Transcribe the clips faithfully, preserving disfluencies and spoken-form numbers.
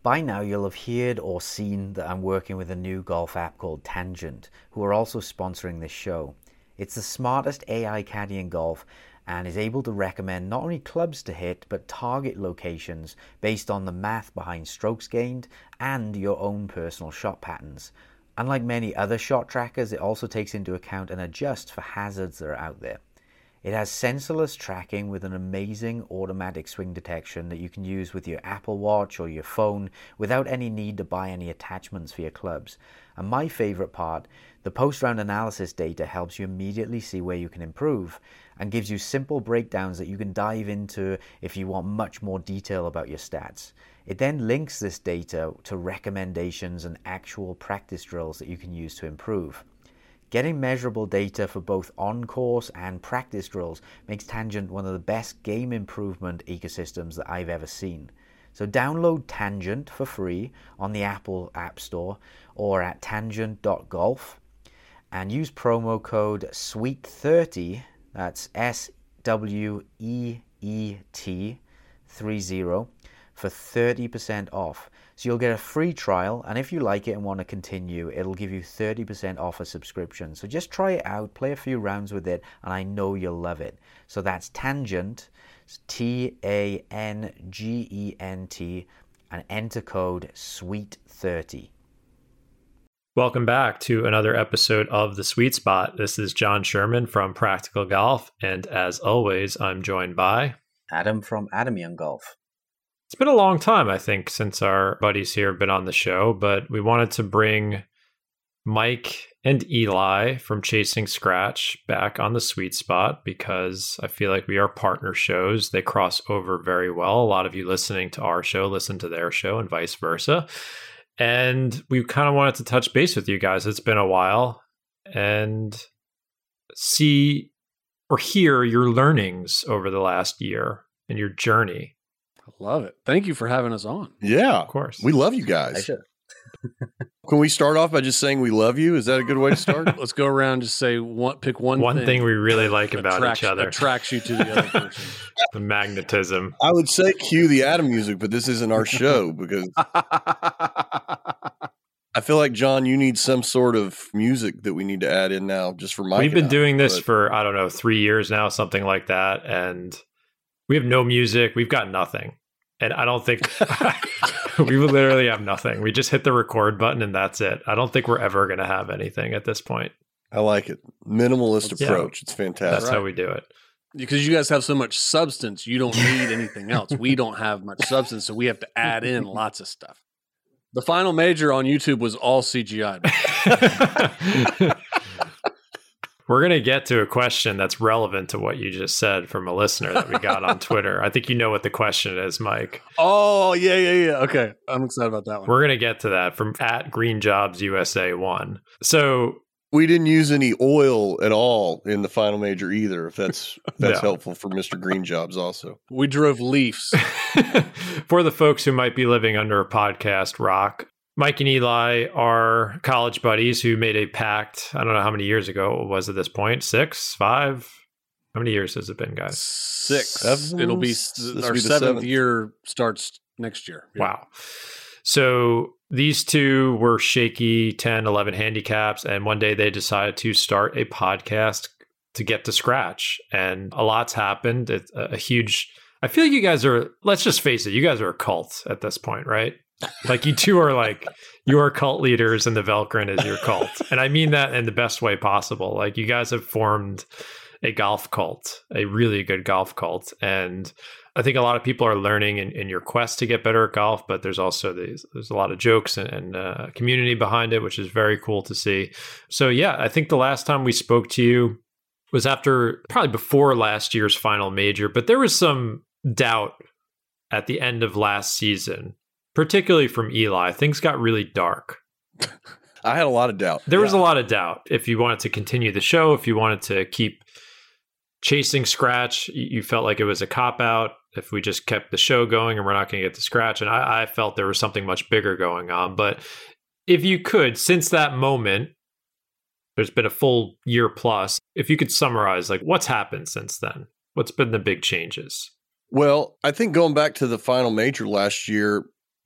By now, you'll have heard or seen that I'm working with a new golf app called Tangent, who are also sponsoring this show. It's the smartest A I caddy in golf and is able to recommend not only clubs to hit, but target locations based on the math behind strokes gained and your own personal shot patterns. Unlike many other shot trackers, it also takes into account and adjusts for hazards that are out there. It has sensorless tracking with an amazing automatic swing detection that you can use with your Apple Watch or your phone without any need to buy any attachments for your clubs. And my favorite part, the post-round analysis data helps you immediately see where you can improve and gives you simple breakdowns that you can dive into if you want much more detail about your stats. It then links this data to recommendations and actual practice drills that you can use to improve. Getting measurable data for both on-course and practice drills makes Tangent one of the best game improvement ecosystems that I've ever seen. So download Tangent for free on the Apple App Store or at tangent dot golf and use promo code sweet thirty, that's S W E E T thirty, for thirty percent off. So you'll get a free trial, and if you like it and want to continue, it'll give you thirty percent off a subscription. So just try it out, play a few rounds with it, and I know you'll love it. So that's Tangent, T A N G E N T, and enter code sweet thirty. Welcome back to another episode of The Sweet Spot. This is John Sherman from Practical Golf, and as always, I'm joined by Adam from Adam Young Golf. It's been a long time, I think, since our buddies here have been on the show, but we wanted to bring Mike and Eli from Chasing Scratch back on The Sweet Spot because I feel like we are partner shows. They cross over very well. A lot of you listening to our show listen to their show and vice versa. And we kind of wanted to touch base with you guys. It's been a while and see or hear your learnings over the last year and your journey. Love it. Thank you for having us on. Yeah, of course. We love you guys. Can we start off by just saying we love you? Is that a good way to start? Let's go around and just say one, pick one, one thing, thing we really like about attracts, each other. Attracts you to the other person. The magnetism. I would say cue the Adam music, but this isn't our show because I feel like, John, you need some sort of music that we need to add in now just for Mike. We've been out, doing this but... for, I don't know, three years now, something like that. And we have no music. We've got nothing. And I don't think we literally have nothing. We just hit the record button and that's it. I don't think we're ever going to have anything at this point. I like it. Minimalist yeah. approach. It's fantastic. That's right. How we do it. Because you guys have so much substance, you don't need anything else. We don't have much substance, so we have to add in lots of stuff. The final major on YouTube was all C G I. We're going to get to a question that's relevant to what you just said from a listener that we got on Twitter. I think you know what the question is, Mike. Oh, yeah, yeah, yeah. Okay. I'm excited about that one. We're going to get to that from at Green Jobs U S A one. So we didn't use any oil at all in the final major either, if that's if that's no. helpful for Mister Green Jobs also. We drove Leafs. For the folks who might be living under a podcast rock, Mike and Eli are college buddies who made a pact. I don't know how many years ago it was at this point. Six, five? How many years has it been, guys? Six. Seven? It'll be This our will be the seventh, seventh year starts next year. Yeah. Wow. So these two were shaky ten, eleven handicaps. And one day they decided to start a podcast to get to scratch. And a lot's happened. It's a, a huge... I feel like you guys are... Let's just face it. You guys are a cult at this point, right? Like you two are like, you are cult leaders and the Velcrin is your cult. And I mean that in the best way possible. Like you guys have formed a golf cult, a really good golf cult. And I think a lot of people are learning in, in your quest to get better at golf, but there's also these, there's a lot of jokes and, and uh, community behind it, which is very cool to see. So yeah, I think the last time we spoke to you was after, probably before last year's final major, but there was some doubt at the end of last season. Particularly from Eli, things got really dark. I had a lot of doubt. There yeah. was a lot of doubt. If you wanted to continue the show, if you wanted to keep chasing scratch, you felt like it was a cop-out. If we just kept the show going and we're not going to get to scratch. And I, I felt there was something much bigger going on. But if you could, since that moment, there's been a full year plus. If you could summarize, like what's happened since then? What's been the big changes? Well, I think going back to the final major last year,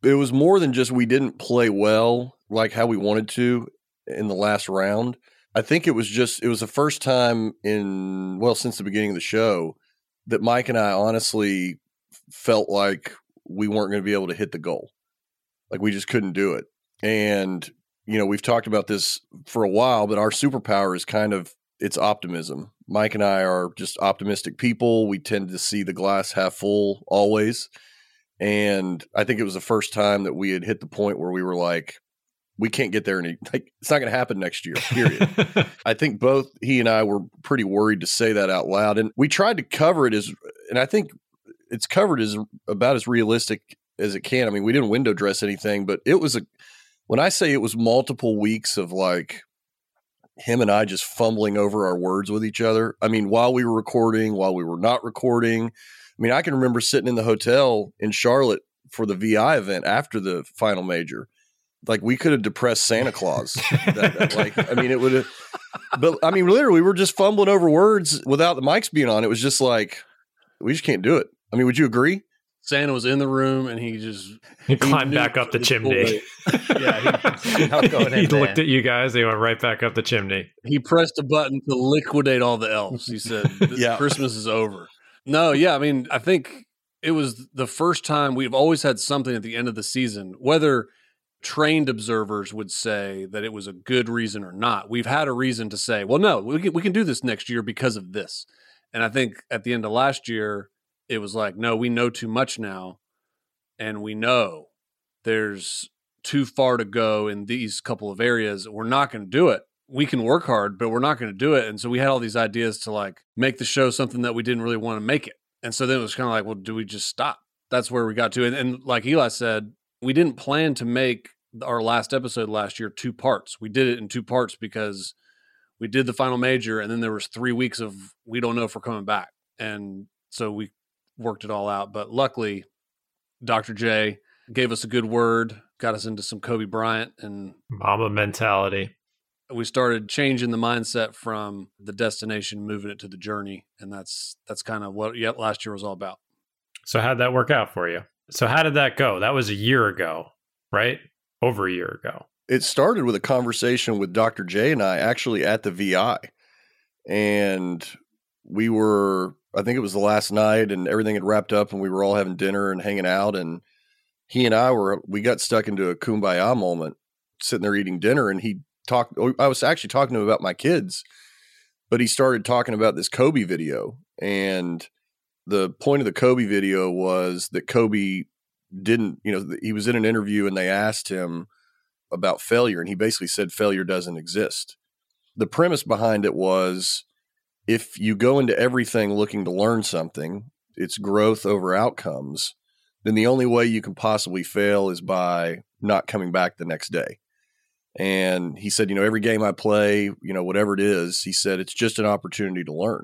it was more than just we didn't play well like how we wanted to in the last round. I think it was just, it was the first time in, well, since the beginning of the show that Mike and I honestly felt like we weren't going to be able to hit the goal. Like we just couldn't do it. And, you know, we've talked about this for a while, but our superpower is kind of, it's optimism. Mike and I are just optimistic people. We tend to see the glass half full always. And I think it was the first time that we had hit the point where we were like, we can't get there. Any, like, it's not going to happen next year, period. I think both he and I were pretty worried to say that out loud. And we tried to cover it as, and I think it's covered as about as realistic as it can. I mean, we didn't window dress anything, but it was a, when I say it was multiple weeks of like him and I just fumbling over our words with each other. I mean, while we were recording, while we were not recording. I mean, I can remember sitting in the hotel in Charlotte for the V I event after the final major. Like we could have depressed Santa Claus. that, that, like, I mean, it would have, but I mean, literally we were just fumbling over words without the mics being on. It was just like, we just can't do it. I mean, would you agree? Santa was in the room and he just he climbed he back up the chimney. yeah, he, he looked at you guys. He went right back up the chimney. He pressed a button to liquidate all the elves. He said, yeah. Christmas is over. No, yeah. I mean, I think it was the first time. We've always had something at the end of the season, whether trained observers would say that it was a good reason or not. We've had a reason to say, well, no, we can, we can do this next year because of this. And I think at the end of last year, it was like, no, we know too much now. And we know there's too far to go in these couple of areas. We're not going to do it. We can work hard, but we're not going to do it. And so we had all these ideas to like make the show something that we didn't really want to make it. And so then it was kind of like, well, do we just stop? That's where we got to. And, and like Eli said, we didn't plan to make our last episode last year two parts. We did it in two parts because we did the final major and then there was three weeks of, we don't know if we're coming back. And so we worked it all out. But luckily, Doctor J gave us a good word, got us into some Kobe Bryant and Mamba mentality. We started changing the mindset from the destination, moving it to the journey. And that's that's kind of what yeah, last year was all about. So how'd that work out for you? So how did that go? That was a year ago, right? Over a year ago. It started with a conversation with Doctor J and I actually at the V I. And we were, I think it was the last night and everything had wrapped up and we were all having dinner and hanging out. And he and I were, we got stuck into a kumbaya moment sitting there eating dinner. And he talked, I was actually talking to him about my kids, but he started talking about this Kobe video. And the point of the Kobe video was that Kobe didn't, you know, he was in an interview and they asked him about failure. And he basically said failure doesn't exist. The premise behind it was if you go into everything looking to learn something, it's growth over outcomes, then the only way you can possibly fail is by not coming back the next day. And he said, you know, every game I play, you know, whatever it is, he said, it's just an opportunity to learn.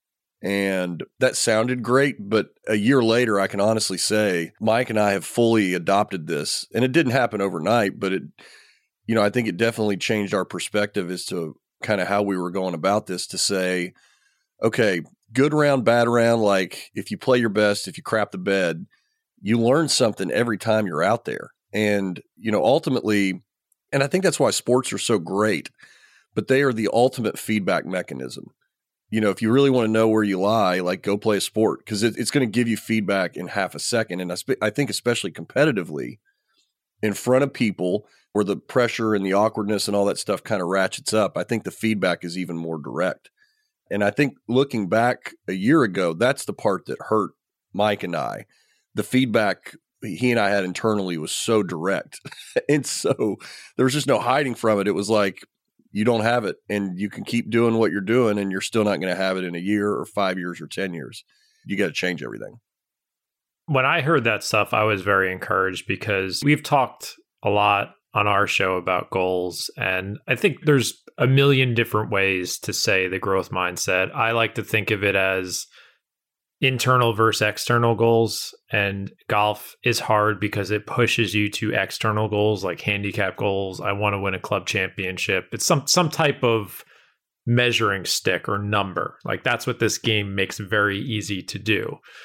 And that sounded great, but a year later, I can honestly say Mike and I have fully adopted this. And it didn't happen overnight, but it, you know, I think it definitely changed our perspective as to kind of how we were going about this to say, okay, good round, bad round. Like if you play your best, if you crap the bed, you learn something every time you're out there. And, you know, ultimately, and I think that's why sports are so great, but they are the ultimate feedback mechanism. You know, if you really want to know where you lie, like go play a sport because it, it's going to give you feedback in half a second. And I, spe- I think especially competitively in front of people where the pressure and the awkwardness and all that stuff kind of ratchets up, I think the feedback is even more direct. And I think looking back a year ago, that's the part that hurt Mike and I. The feedback he and I had internally was so direct. And so there was just no hiding from it. It was like, you don't have it and you can keep doing what you're doing and you're still not going to have it in a year or five years or ten years. You got to change everything. When I heard that stuff, I was very encouraged because we've talked a lot on our show about goals. And I think there's a million different ways to say the growth mindset. I like to think of it as internal versus external goals. And golf is hard because it pushes you to external goals like handicap goals. I want to win a club championship. It's some some type of measuring stick or number. Like that's what this game makes very easy to do.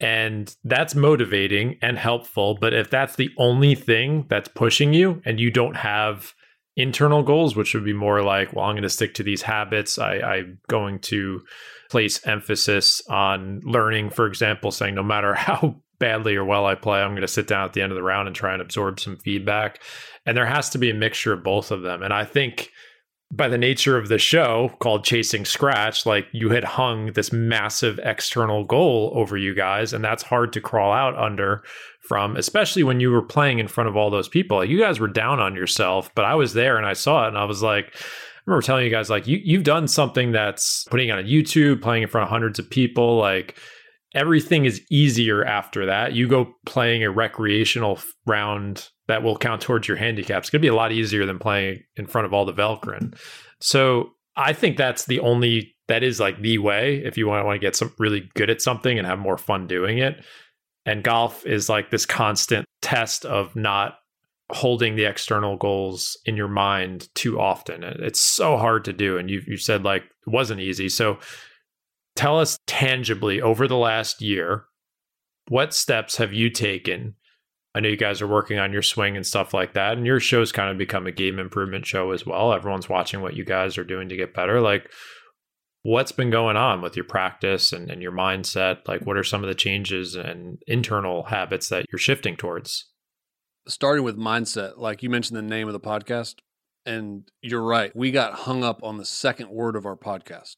And that's motivating and helpful. But if that's the only thing that's pushing you and you don't have internal goals, which would be more like, well, I'm going to stick to these habits. I, I'm going to place emphasis on learning, for example, saying no matter how badly or well I play, I'm going to sit down at the end of the round and try and absorb some feedback. And there has to be a mixture of both of them. And I think by the nature of the show called Chasing Scratch, like you had hung this massive external goal over you guys, and that's hard to crawl out under from, especially when you were playing in front of all those people. Like, you guys were down on yourself, but I was there and I saw it, and I was like, I remember telling you guys, like, you, you've done something that's putting it on YouTube, playing in front of hundreds of people, like everything is easier after that. You go playing a recreational round that will count towards your handicap. It's going to be a lot easier than playing in front of all the Velcrin. So I think that's the only, that is like the way if you want to, want to get some really good at something and have more fun doing it. And golf is like this constant test of not holding the external goals in your mind too often. It's so hard to do. And you you said like it wasn't easy. So tell us tangibly over the last year, what steps have you taken? I know you guys are working on your swing and stuff like that, and your show's kind of become a game improvement show as well. Everyone's watching what you guys are doing to get better. Like, what's been going on with your practice and, and your mindset? Like, what are some of the changes and internal habits that you're shifting towards? Starting with mindset, like you mentioned the name of the podcast, and you're right. We got hung up on the second word of our podcast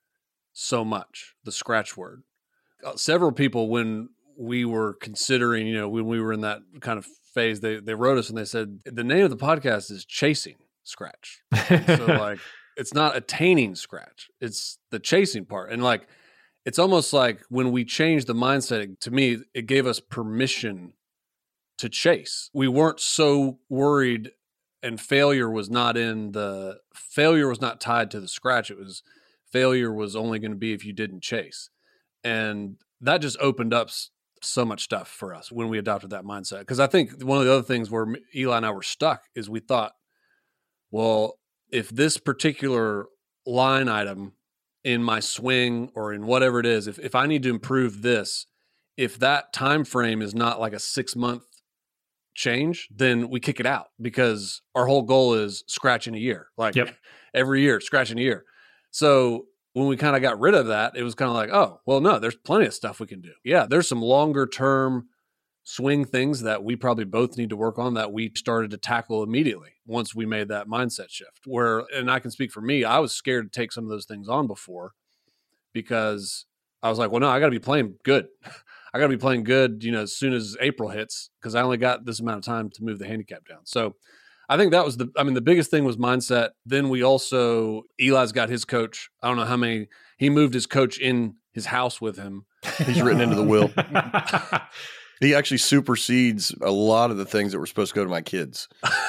so much, the scratch word. Uh, several people, when we were considering, you know, when we were in that kind of phase, they they wrote us and they said, the name of the podcast is Chasing Scratch. So like, it's not attaining scratch, it's the chasing part. And like, it's almost like when we changed the mindset, to me, it gave us permission to chase. We weren't so worried, and failure was not in the, failure was not tied to the scratch. It was, failure was only going to be if you didn't chase. And that just opened up so much stuff for us when we adopted that mindset. Because I think one of the other things where Eli and I were stuck is we thought, well, if this particular line item in my swing or in whatever it is, if, if I need to improve this, if that time frame is not like a six month change, then we kick it out, because our whole goal is scratching a year, like yep. every year, scratching a year. So when we kind of got rid of that, it was kind of like, oh, well, no, there's plenty of stuff we can do. Yeah, there's some longer term swing things that we probably both need to work on that we started to tackle immediately once we made that mindset shift. Where, and I can speak for me, I was scared to take some of those things on before, because I was like, well, no, I got to be playing good. I got to be playing good, you know, as soon as April hits, because I only got this amount of time to move the handicap down. So I think that was the, I mean, the biggest thing was mindset. Then we also, Eli's got his coach. I don't know how many, he moved his coach in his house with him. He's written into the will. He actually supersedes a lot of the things that were supposed to go to my kids.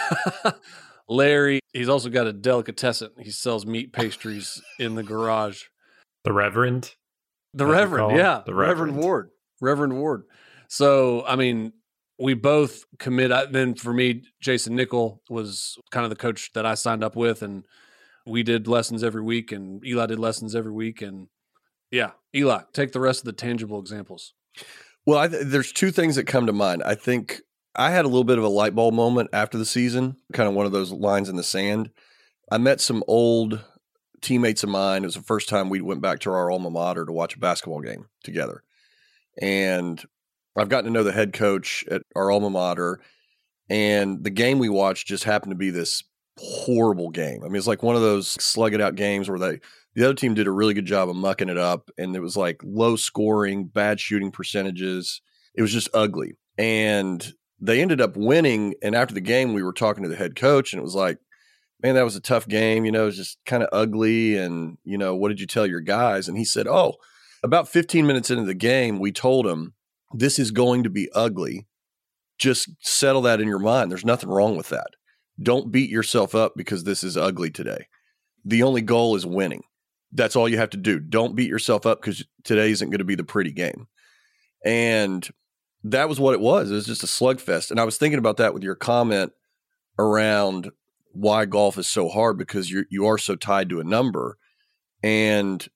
Larry, he's also got a delicatessen. He sells meat pastries in the garage. The Reverend? The Reverend, yeah. The Reverend. Reverend Ward. Reverend Ward. So, I mean, we both commit. Then for me, Jason Nickel was kind of the coach that I signed up with, and we did lessons every week, and Eli did lessons every week. And yeah, Eli, take the rest of the tangible examples. Well, I th- there's two things that come to mind. I think I had a little bit of a light bulb moment after the season, kind of one of those lines in the sand. I met some old teammates of mine. It was the first time we went back to our alma mater to watch a basketball game together. And I've gotten to know the head coach at our alma mater, and the game we watched just happened to be this horrible game. I mean, it's like one of those slug it out games where they, the other team did a really good job of mucking it up, and it was like low scoring, bad shooting percentages. It was just ugly. And they ended up winning. And after the game, we were talking to the head coach, and it was like, man, that was a tough game. You know, it was just kind of ugly. And, you know, what did you tell your guys? And he said, oh, about fifteen minutes into the game, we told him, this is going to be ugly. Just settle that in your mind. There's nothing wrong with that. Don't beat yourself up because this is ugly today. The only goal is winning. That's all you have to do. Don't beat yourself up because today isn't going to be the pretty game. And that was what it was. It was just a slugfest. And I was thinking about that with your comment around why golf is so hard, because you you are so tied to a number. And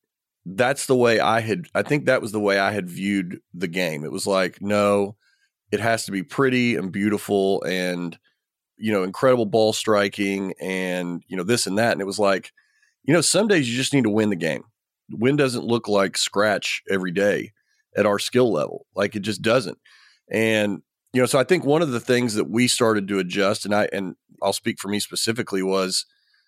that's the way I had, I think that was the way I had viewed the game. It was like, no, it has to be pretty and beautiful and, you know, incredible ball striking and, you know, this and that. And it was like, you know, some days you just need to win the game. Win doesn't look like scratch every day at our skill level. Like it just doesn't. And, you know, so I think one of the things that we started to adjust, and I, and I'll speak for me specifically, was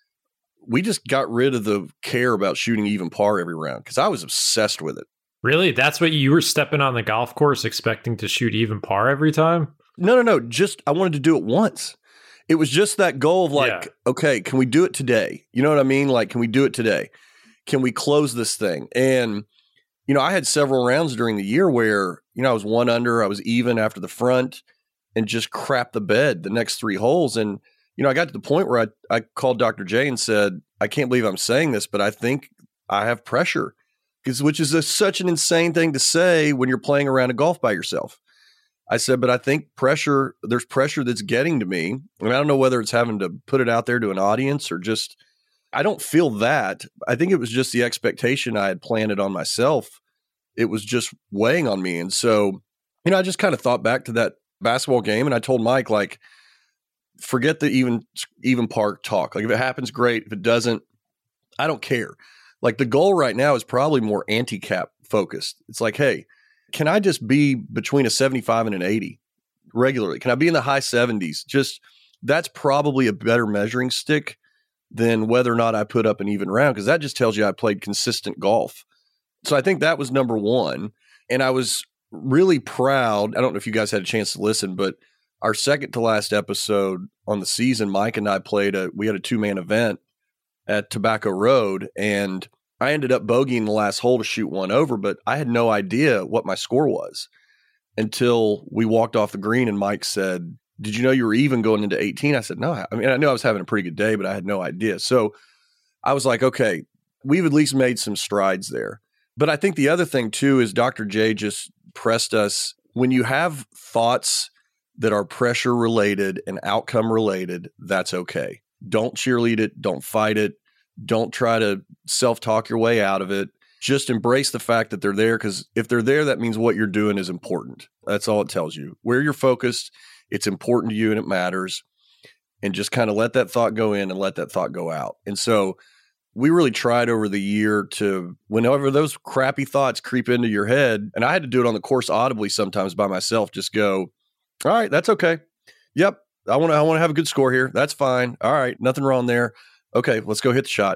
we just got rid of the care about shooting even par every round because I was obsessed with it. Really? That's what you were stepping on the golf course expecting to shoot even par every time? No, no, no. Just I wanted to do it once. It was just that goal of like, Yeah. okay, can we do it today? You know what I mean? Like, can we do it today? Can we close this thing? And, you know, I had several rounds during the year where, you know, I was one under, I was even after the front and just crapped the bed the next three holes. And, you know, I got to the point where I, I called Doctor J and said, I can't believe I'm saying this, but I think I have pressure, because which is a, such an insane thing to say when you're playing around a golf by yourself. I said, but I think pressure, there's pressure that's getting to me. And I don't know whether it's having to put it out there to an audience or just, I don't feel that. I think it was just the expectation I had planted on myself. It was just weighing on me. And so, you know, I just kind of thought back to that basketball game and I told Mike, like, forget the even, even par talk. Like if it happens, great. If it doesn't, I don't care. Like the goal right now is probably more anti-cap focused. It's like, hey, can I just be between a seventy-five and an eighty regularly? Can I be in the high seventies? Just that's probably a better measuring stick than whether or not I put up an even round, because that just tells you I played consistent golf. So I think that was number one. And I was really proud. I don't know if you guys had a chance to listen, but our second to last episode on the season, Mike and I played a, we had a two-man event at Tobacco Road, and I ended up bogeying the last hole to shoot one over, but I had no idea what my score was until we walked off the green and Mike said, did you know you were even going into eighteen? I said, no. I mean, I knew I was having a pretty good day, but I had no idea. So I was like, okay, we've at least made some strides there. But I think the other thing too is Doctor J just pressed us, when you have thoughts that are pressure related and outcome related, that's okay. Don't cheerlead it. Don't fight it. Don't try to self-talk your way out of it. Just embrace the fact that they're there, because if they're there, that means what you're doing is important. That's all it tells you. Where you're focused, it's important to you and it matters. And just kind of let that thought go in and let that thought go out. And so we really tried over the year to, whenever those crappy thoughts creep into your head, and I had to do it on the course audibly sometimes by myself, just go, all right, that's okay. Yep. I want to, I want to have a good score here. That's fine. All right. Nothing wrong there. Okay, let's go hit the shot.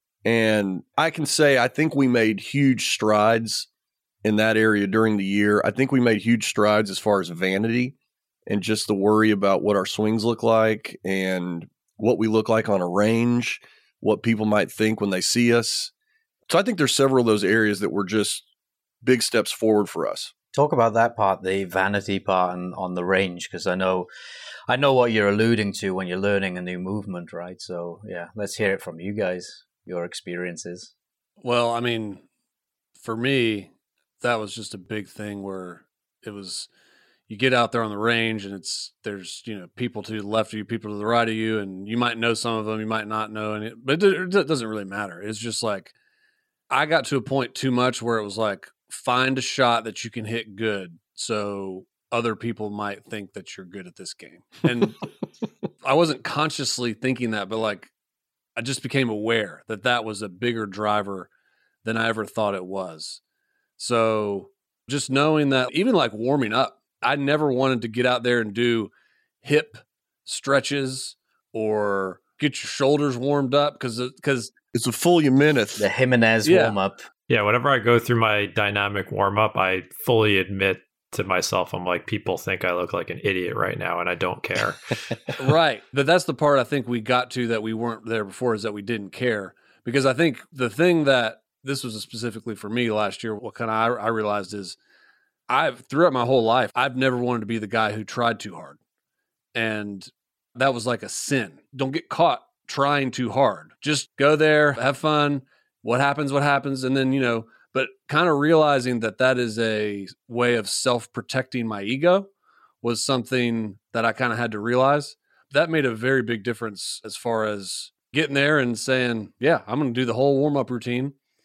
And I can say, I think we made huge strides in that area during the year. I think we made huge strides as far as vanity and just the worry about what our swings look like and what we look like on a range, what people might think when they see us. So I think there's several of those areas that were just big steps forward for us. Talk about that part, the vanity part and on the range, because I know I know what you're alluding to when you're learning a new movement, right? So yeah, let's hear it from you guys, your experiences. Well, I mean, for me, that was just a big thing where it was, you get out there on the range and it's, there's, you know, people to the left of you, people to the right of you, and you might know some of them, you might not know any, but it, it doesn't really matter. It's just like, I got to a point too much where it was like, find a shot that you can hit good, so other people might think that you're good at this game. And I wasn't consciously thinking that, but like, I just became aware that that was a bigger driver than I ever thought it was. So just knowing that, even like warming up, I never wanted to get out there and do hip stretches or get your shoulders warmed up, because because it's a full minute. The Jimenez Yeah. warm up. Yeah, whenever I go through my dynamic warm up, I fully admit to myself, I'm like, people think I look like an idiot right now, and I don't care. Right. But that's the part I think we got to that we weren't there before, is that we didn't care. Because I think the thing that, this was specifically for me last year, what kind of I, I realized is, I've throughout my whole life, I've never wanted to be the guy who tried too hard. And that was like a sin. Don't get caught trying too hard. Just go there, have fun. What happens, what happens. And then, you know, but kind of realizing that that is a way of self-protecting my ego was something that I kind of had to realize. That made a very big difference as far as getting there and saying, yeah, I'm going to do the whole warm-up routine.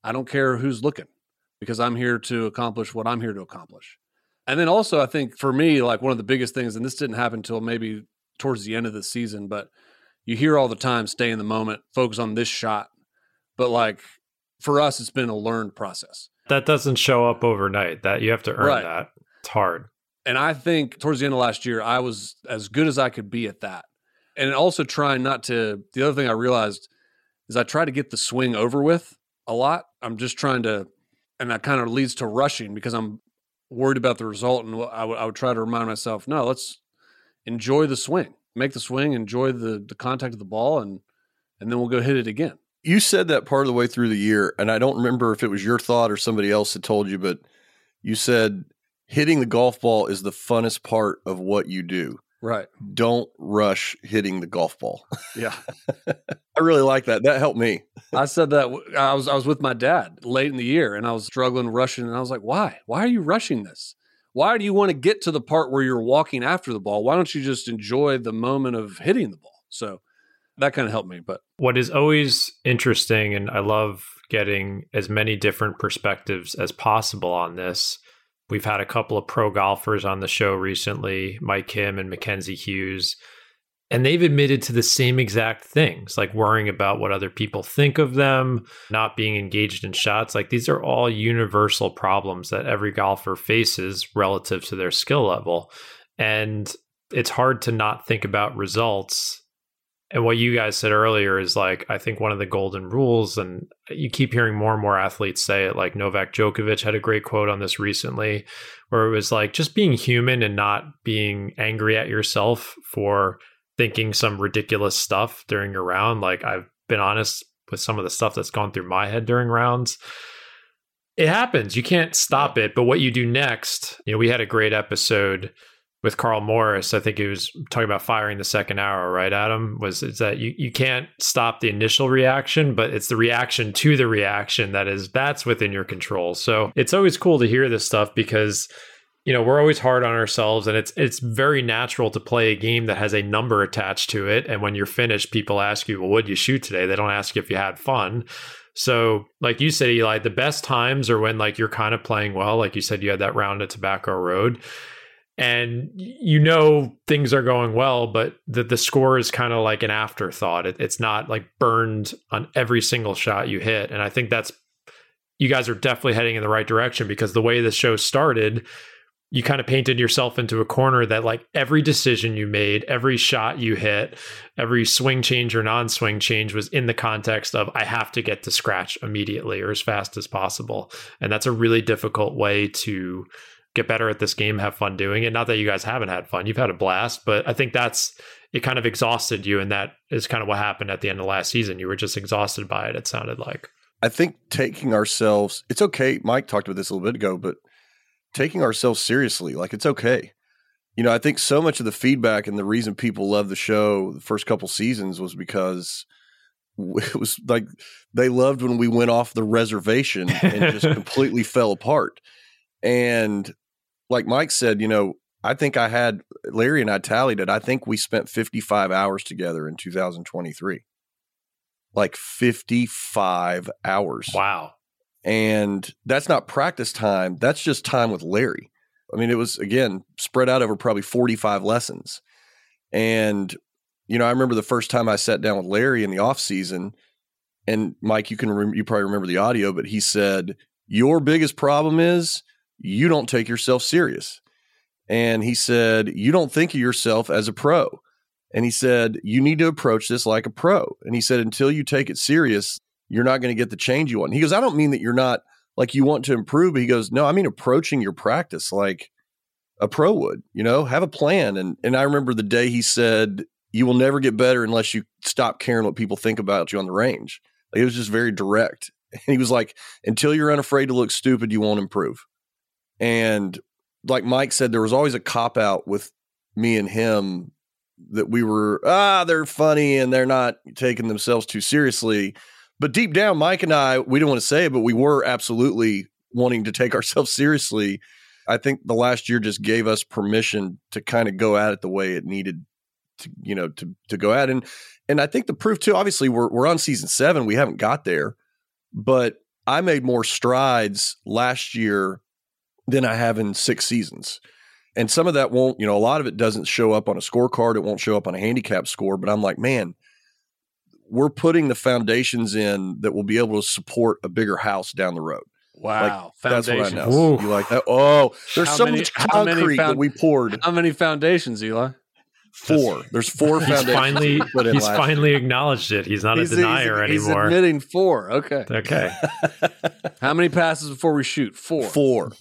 I don't care who's looking because I'm here to accomplish what I'm here to accomplish. And then also, I think for me, like one of the biggest things, and this didn't happen until maybe towards the end of the season, but you hear all the time, stay in the moment, focus on this shot. But like for us, it's been a learned process. That doesn't show up overnight. That you have to earn right. that. It's hard. And I think towards the end of last year, I was as good as I could be at that. And also trying not to, the other thing I realized is I try to get the swing over with a lot. I'm just trying to, and that kind of leads to rushing because I'm worried about the result. And I, w- I would try to remind myself, no, let's enjoy the swing, make the swing, enjoy the the contact of the ball, and and then we'll go hit it again. You said that part of the way through the year, and I don't remember if it was your thought or somebody else that told you, but you said hitting the golf ball is the funnest part of what you do. Right. Don't rush hitting the golf ball. Yeah. I really like that. That helped me. I said that I was I was with my dad late in the year and I was struggling, rushing, and I was like, why? Why are you rushing this? Why do you want to get to the part where you're walking after the ball? Why don't you just enjoy the moment of hitting the ball? So that kind of helped me. But what is always interesting, and I love getting as many different perspectives as possible on this. We've had a couple of pro golfers on the show recently, Mike Kim and Mackenzie Hughes, and they've admitted to the same exact things, like worrying about what other people think of them, not being engaged in shots. Like these are all universal problems that every golfer faces relative to their skill level. And it's hard to not think about results. And what you guys said earlier is like, I think one of the golden rules, and you keep hearing more and more athletes say it, like Novak Djokovic had a great quote on this recently, where it was like just being human and not being angry at yourself for thinking some ridiculous stuff during your round. Like I've been honest with some of the stuff that's gone through my head during rounds. It happens. You can't stop it. But what you do next, you know, we had a great episode with Carl Morris. I think he was talking about firing the second arrow, right, Adam? Was is that you, you can't stop the initial reaction, but it's the reaction to the reaction that is, that's within your control. So it's always cool to hear this stuff because, you know, we're always hard on ourselves, and it's it's very natural to play a game that has a number attached to it. And when you're finished, people ask you, well, what did you shoot today? They don't ask you if you had fun. So like you said, Eli, the best times are when like you're kind of playing well. Like you said, you had that round at Tobacco Road. And you know things are going well, but the, the score is kind of like an afterthought. It, it's not like burned on every single shot you hit. And I think that's, you guys are definitely heading in the right direction because the way the show started, you kind of painted yourself into a corner that like every decision you made, every shot you hit, every swing change or non-swing change was in the context of I have to get to scratch immediately or as fast as possible. And that's a really difficult way to get better at this game, have fun doing it. Not that you guys haven't had fun. You've had a blast, but I think that's, it kind of exhausted you. And that is kind of what happened at the end of last season. You were just exhausted by it, it sounded like. I think taking ourselves, it's okay. Mike talked about this a little bit ago, but taking ourselves seriously, like it's okay. You know, I think so much of the feedback and the reason people love the show the first couple seasons was because it was like they loved when we went off the reservation and just completely fell apart. And like Mike said, you know, I think I had, Larry and I tallied it. I think we spent fifty-five hours together in two thousand twenty-three. Like fifty-five hours. Wow. And that's not practice time. That's just time with Larry. I mean, it was, again, spread out over probably forty-five lessons. And, you know, I remember the first time I sat down with Larry in the off season, and Mike, you can, rem- you probably remember the audio, but he said, your biggest problem is you don't take yourself serious. And he said, you don't think of yourself as a pro. And he said, you need to approach this like a pro. And he said, until you take it serious, you're not going to get the change you want. And he goes, I don't mean that you're not like you want to improve, but he goes, no, I mean approaching your practice like a pro would, you know, have a plan. And and I remember the day he said, you will never get better unless you stop caring what people think about you on the range. Like, it was just very direct. And he was like, until you're unafraid to look stupid, you won't improve. And like Mike said, there was always a cop out with me and him that we were, ah, they're funny and they're not taking themselves too seriously. But deep down, Mike and I, we don't want to say it, but we were absolutely wanting to take ourselves seriously. I think the last year just gave us permission to kind of go at it the way it needed to, you know, to to go at it. And and I think the proof too, obviously we're we're on season seven. We haven't got there, but I made more strides last year than I have in six seasons. And some of that won't, you know, a lot of it doesn't show up on a scorecard. It won't show up on a handicap score. But I'm like, man, we're putting the foundations in that will be able to support a bigger house down the road. Wow. Like, that's what I know. Ooh. You like that? Oh, there's How so many- much how many concrete found- that we poured. How many foundations, Eli? Four. There's four He's foundations. finally we put in he's last finally year. acknowledged it. He's not He's- a denier he's, anymore. He's admitting four. Okay. Okay. How many passes before we shoot? Four. Four.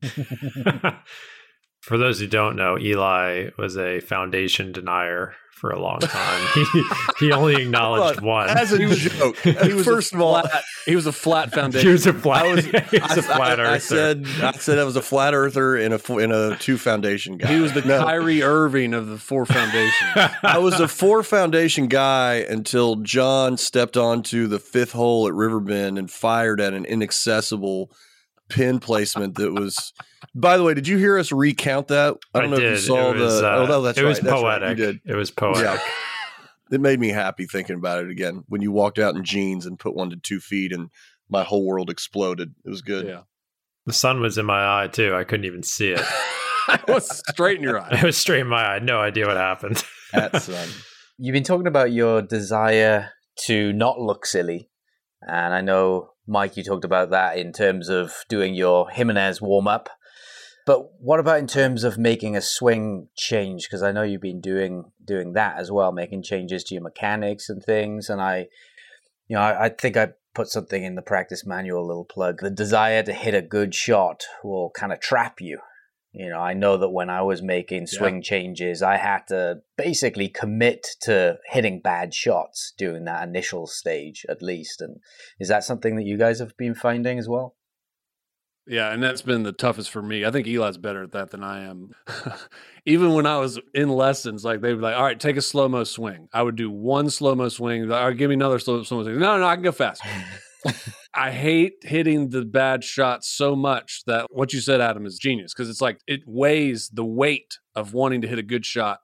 For those who don't know, Eli was a foundation denier for a long time. He he only acknowledged one. As a joke. He was First a of all, flat, he was a flat He foundation. was a flat. I was- he was a flat I, earther. I said I said I was a flat earther and a fo- and a two foundation guy. He was the No. Kyrie Irving of the four foundations. I was a four foundation guy until John stepped onto the fifth hole at Riverbend and fired at an inaccessible pin placement that was. By the way, did you hear us recount that? I don't I know did. if you saw It was, the. uh, oh no, that's it right. was That's right. poetic. You did. It was poetic. Yeah. It made me happy thinking about it again. When you walked out in jeans and put one to two feet, and my whole world exploded. It was good. Yeah. The sun was in my eye too. I couldn't even see it. It was straight in your eye. It was straight in my eye. I had no idea what happened. At sun. You've been talking about your desire to not look silly. And I know, Mike, you talked about that in terms of doing your Jimenez warm-up. But what about in terms of making a swing change? Because I know you've been doing doing that as well, making changes to your mechanics and things. And I, you know, I, I think I put something in the practice manual, a little plug. The desire to hit a good shot will kind of trap you. You know, I know that when I was making swing yeah. changes, I had to basically commit to hitting bad shots during that initial stage, at least. And is that something that you guys have been finding as well? Yeah, and that's been the toughest for me. I think Eli's better at that than I am. Even when I was in lessons, like they'd be like, all right, take a slow-mo swing. I would do one slow-mo swing. Like, all right, give me another slow-mo swing. No, no, I can go fast. I hate hitting the bad shots so much that what you said, Adam, is genius, because it's like it weighs the weight of wanting to hit a good shot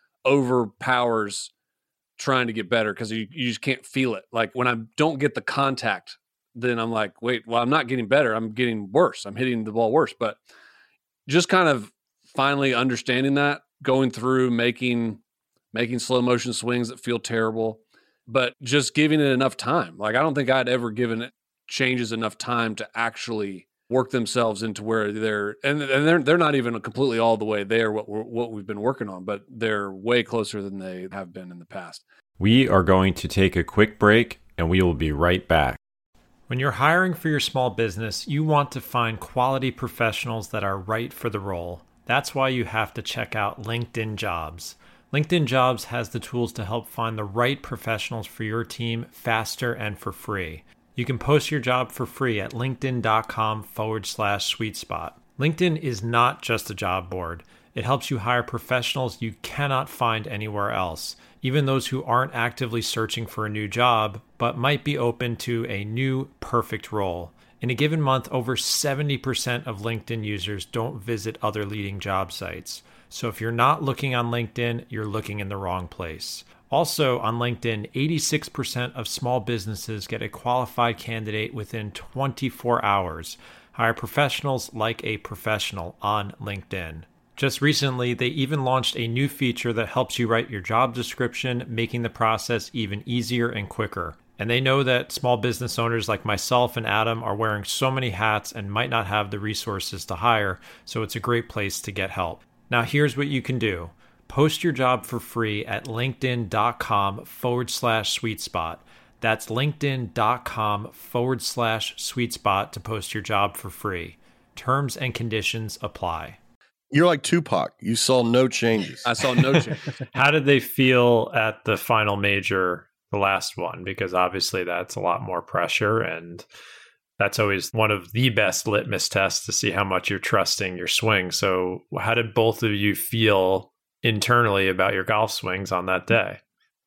overpowers trying to get better because you, you just can't feel it. Like when I don't get the contact, then I'm like, wait, well, I'm not getting better. I'm getting worse. I'm hitting the ball worse. But just kind of finally understanding that, going through making making slow motion swings that feel terrible, but just giving it enough time. Like I don't think I'd ever given it changes enough time to actually work themselves into where they're and, and they're they're not even completely all the way there what we're, what we've been working on, but they're way closer than they have been in the past. We are going to take a quick break and we will be right back. When you're hiring for your small business, you want to find quality professionals that are right for the role. That's why you have to check out LinkedIn Jobs. LinkedIn Jobs has the tools to help find the right professionals for your team faster and for free. You can post your job for free at linkedin.com forward slash sweet spot. LinkedIn is not just a job board. It helps you hire professionals you cannot find anywhere else, even those who aren't actively searching for a new job, but might be open to a new perfect role. In a given month, over seventy percent of LinkedIn users don't visit other leading job sites. So if you're not looking on LinkedIn, you're looking in the wrong place. Also on LinkedIn, eighty-six percent of small businesses get a qualified candidate within twenty-four hours. Hire professionals like a professional on LinkedIn. Just recently, they even launched a new feature that helps you write your job description, making the process even easier and quicker. And they know that small business owners like myself and Adam are wearing so many hats and might not have the resources to hire, so it's a great place to get help. Now here's what you can do. Post your job for free at linkedin.com forward slash sweet spot. That's linkedin.com forward slash sweet spot to post your job for free. Terms and conditions apply. You're like Tupac. You saw no changes. I saw no changes. How did they feel at the final major, the last one? Because obviously that's a lot more pressure, and that's always one of the best litmus tests to see how much you're trusting your swing. So how did both of you feel internally about your golf swings on that day?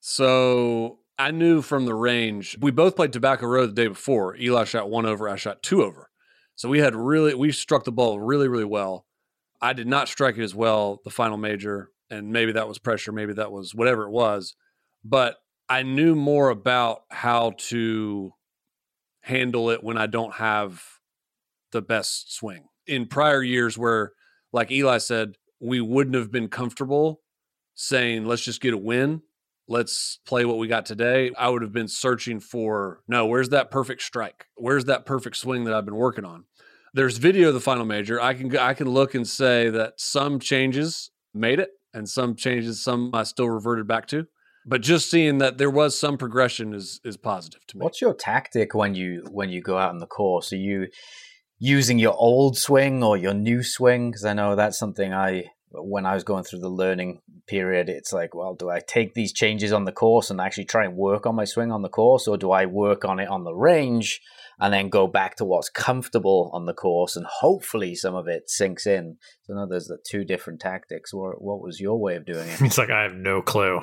So I knew from the range, we both played Tobacco Road the day before. Eli shot one over, I shot two over. So we had really, we struck the ball really, really well. I did not strike it as well the final major, and maybe that was pressure, maybe that was whatever it was. But I knew more about how to handle it when I don't have the best swing. In prior years where, like Eli said, we wouldn't have been comfortable saying, let's just get a win. Let's play what we got today. I would have been searching for, no, where's that perfect strike? Where's that perfect swing that I've been working on? There's video of the final major. I can I can look and say that some changes made it and some changes, some I still reverted back to. But just seeing that there was some progression is is positive to me. What's your tactic when you when you go out on the course? Are you using your old swing or your new swing? Because I know that's something I, when I was going through the learning period, it's like, well, do I take these changes on the course and actually try and work on my swing on the course, or do I work on it on the range and then go back to what's comfortable on the course and hopefully some of it sinks in? So I know there's the two different tactics. What, what was your way of doing it? It's like, I have no clue.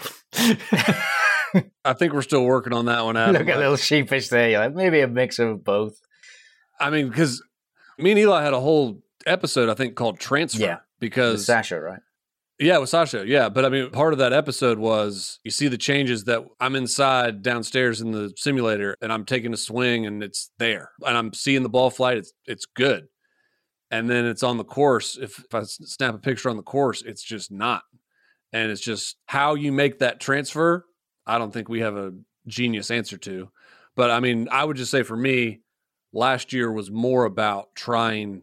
I think we're still working on that one out. Look a little sheepish there. You're like, maybe a mix of both. I mean, because me and Eli had a whole episode, I think, called Transfer. Yeah. Because with Sasha, right? Yeah, with Sasha. Yeah. But I mean, part of that episode was you see the changes that I'm inside downstairs in the simulator and I'm taking a swing and it's there and I'm seeing the ball flight. It's, it's good. And then it's on the course. If, if I snap a picture on the course, it's just not. And it's just how you make that transfer. I don't think we have a genius answer to. But I mean, I would just say for me, last year was more about trying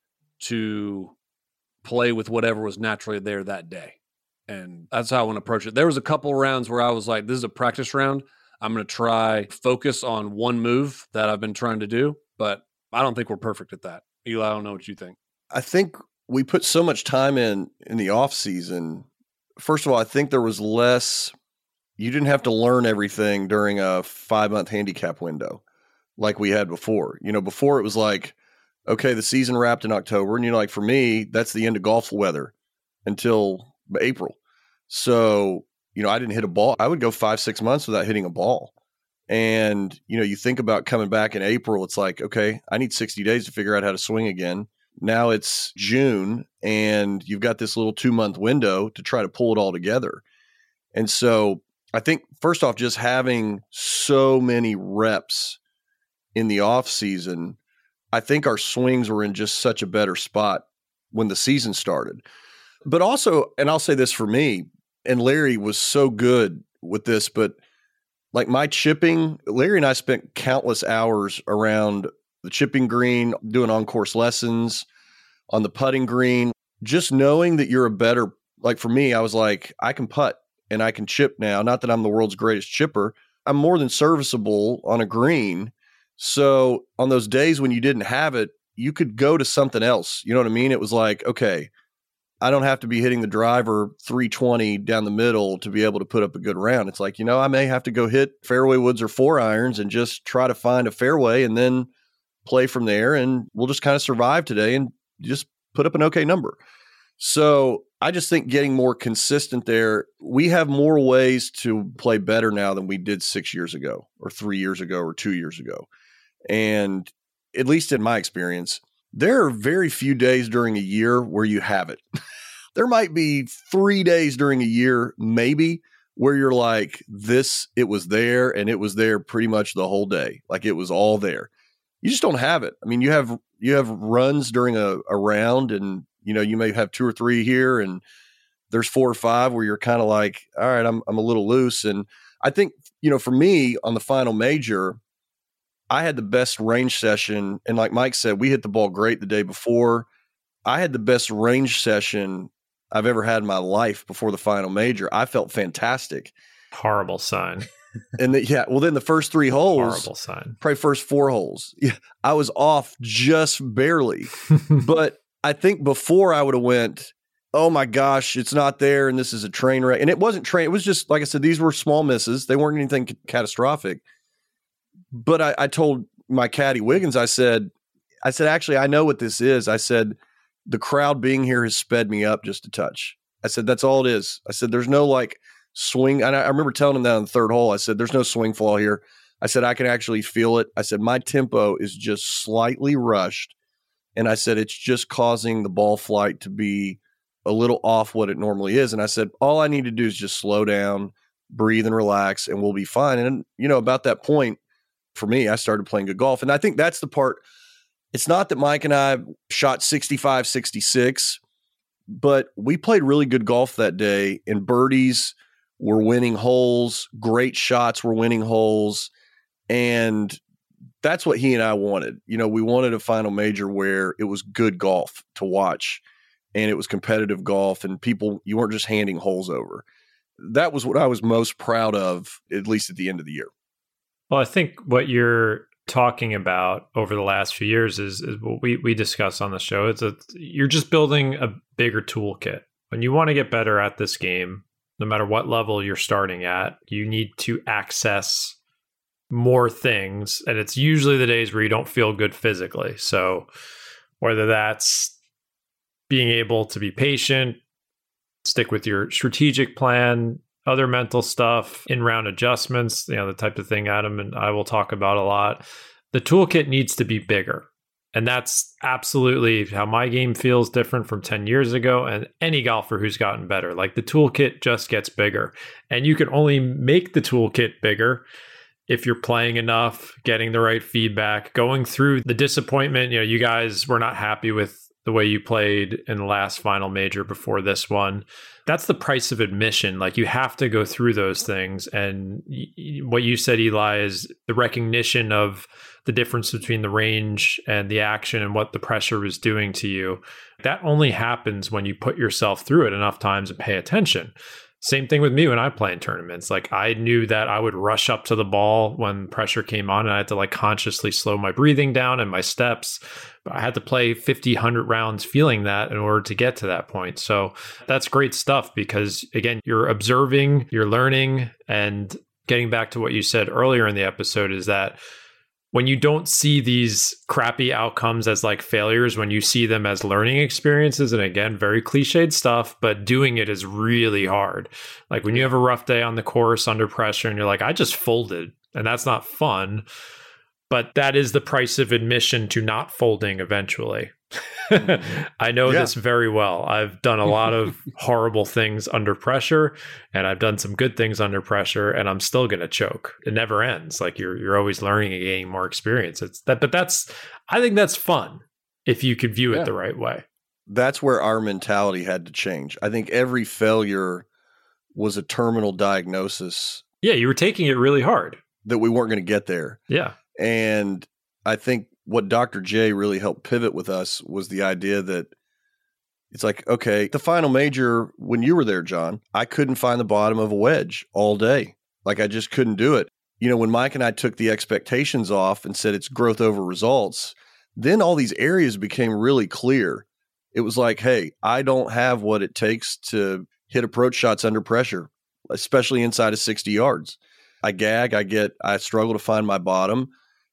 to play with whatever was naturally there that day. And that's how I want to approach it. There was a couple rounds where I was like, this is a practice round. I'm going to try focus on one move that I've been trying to do, but I don't think we're perfect at that. Eli, I don't know what you think. I think we put so much time in in the off season. First of all, I think there was less, you didn't have to learn everything during a five month handicap window like we had before. You know, before it was like, okay, the season wrapped in October. And, you know, like for me, that's the end of golf weather until April. So, you know, I didn't hit a ball. I would go five, six months without hitting a ball. And, you know, you think about coming back in April, it's like, okay, I need sixty days to figure out how to swing again. Now it's June and you've got this little two month window to try to pull it all together. And so I think first off, just having so many reps in the off season, I think our swings were in just such a better spot when the season started. But also, and I'll say this for me, and Larry was so good with this, but like my chipping, Larry and I spent countless hours around the chipping green, doing on-course lessons on the putting green, just knowing that you're a better, like for me, I was like, I can putt and I can chip now. Not that I'm the world's greatest chipper. I'm more than serviceable on a green. So on those days when you didn't have it, you could go to something else. You know what I mean? It was like, okay, I don't have to be hitting the driver three twenty down the middle to be able to put up a good round. It's like, you know, I may have to go hit fairway woods or four irons and just try to find a fairway and then play from there. And we'll just kind of survive today and just put up an okay number. So I just think getting more consistent there, we have more ways to play better now than we did six years ago or three years ago or two years ago. And at least in my experience, there are very few days during a year where you have it. There might be three days during a year, maybe, where you're like, this, it was there and it was there pretty much the whole day. Like it was all there. You just don't have it. I mean, you have, you have runs during a, a round and, you know, you may have two or three here and there's four or five where you're kind of like, all right, I'm, I'm a little loose. And I think, you know, for me on the final major, I had the best range session. And like Mike said, we hit the ball great the day before. I had the best range session I've ever had in my life before the final major. I felt fantastic. Horrible sign. And the, yeah, well, then the first three holes, horrible sign. Probably first four holes. Yeah, I was off just barely. But I think before I would have went, oh my gosh, it's not there. And this is a train wreck. And it wasn't train. It was just, like I said, these were small misses. They weren't anything c- catastrophic. But I, I told my caddy Wiggins, I said, I said, actually, I know what this is. I said, the crowd being here has sped me up just a touch. I said, that's all it is. I said, there's no like swing. And I, I remember telling him that on the third hole. I said, there's no swing flaw here. I said, I can actually feel it. I said, my tempo is just slightly rushed. And I said, it's just causing the ball flight to be a little off what it normally is. And I said, all I need to do is just slow down, breathe and relax, and we'll be fine. And, you know, about that point, for me, I started playing good golf. And I think that's the part. It's not that Mike and I shot sixty-five, sixty-six, but we played really good golf that day, and birdies were winning holes. Great shots were winning holes. And that's what he and I wanted. You know, we wanted a final major where it was good golf to watch, and it was competitive golf, and people, you weren't just handing holes over. That was what I was most proud of, at least at the end of the year. Well, I think what you're talking about over the last few years is, is what we, we discuss on the show. It's a, you're just building a bigger toolkit. When you want to get better at this game, no matter what level you're starting at, you need to access more things. And it's usually the days where you don't feel good physically. So whether that's being able to be patient, stick with your strategic plan, other mental stuff, in-round adjustments, you know, the type of thing Adam and I will talk about a lot. The toolkit needs to be bigger. And that's absolutely how my game feels different from ten years ago, and any golfer who's gotten better. Like, the toolkit just gets bigger. And you can only make the toolkit bigger if you're playing enough, getting the right feedback, going through the disappointment. You know, you guys were not happy with the way you played in the last final major before this one. That's the price of admission. Like, you have to go through those things. And y- what you said, Eli, is the recognition of the difference between the range and the action and what the pressure is doing to you. That only happens when you put yourself through it enough times and pay attention. Same thing with me when I play in tournaments. Like, I knew that I would rush up to the ball when pressure came on, and I had to like consciously slow my breathing down and my steps. But I had to play fifty, one hundred rounds feeling that in order to get to that point. So that's great stuff, because again, you're observing, you're learning. And getting back to what you said earlier in the episode is that when you don't see these crappy outcomes as like failures, when you see them as learning experiences, and again, very cliched stuff, but doing it is really hard. Like, when you have a rough day on the course under pressure and you're like, I just folded, and that's not fun. But that is the price of admission to not folding eventually. I know yeah. this very well. I've done a lot of horrible things under pressure, and I've done some good things under pressure, and I'm still going to choke. It never ends. Like, you're you're always learning and gaining more experience. It's that, but that's, I think that's fun if you could view it yeah. the right way. That's where our mentality had to change. I think every failure was a terminal diagnosis. Yeah, you were taking it really hard. That we weren't going to get there. Yeah. And I think what Doctor J really helped pivot with us was the idea that it's like, okay, the final major, when you were there, John, I couldn't find the bottom of a wedge all day. Like, I just couldn't do it. You know, when Mike and I took the expectations off and said it's growth over results, then all these areas became really clear. It was like, hey, I don't have what it takes to hit approach shots under pressure, especially inside of sixty yards. I gag, I get, I struggle to find my bottom.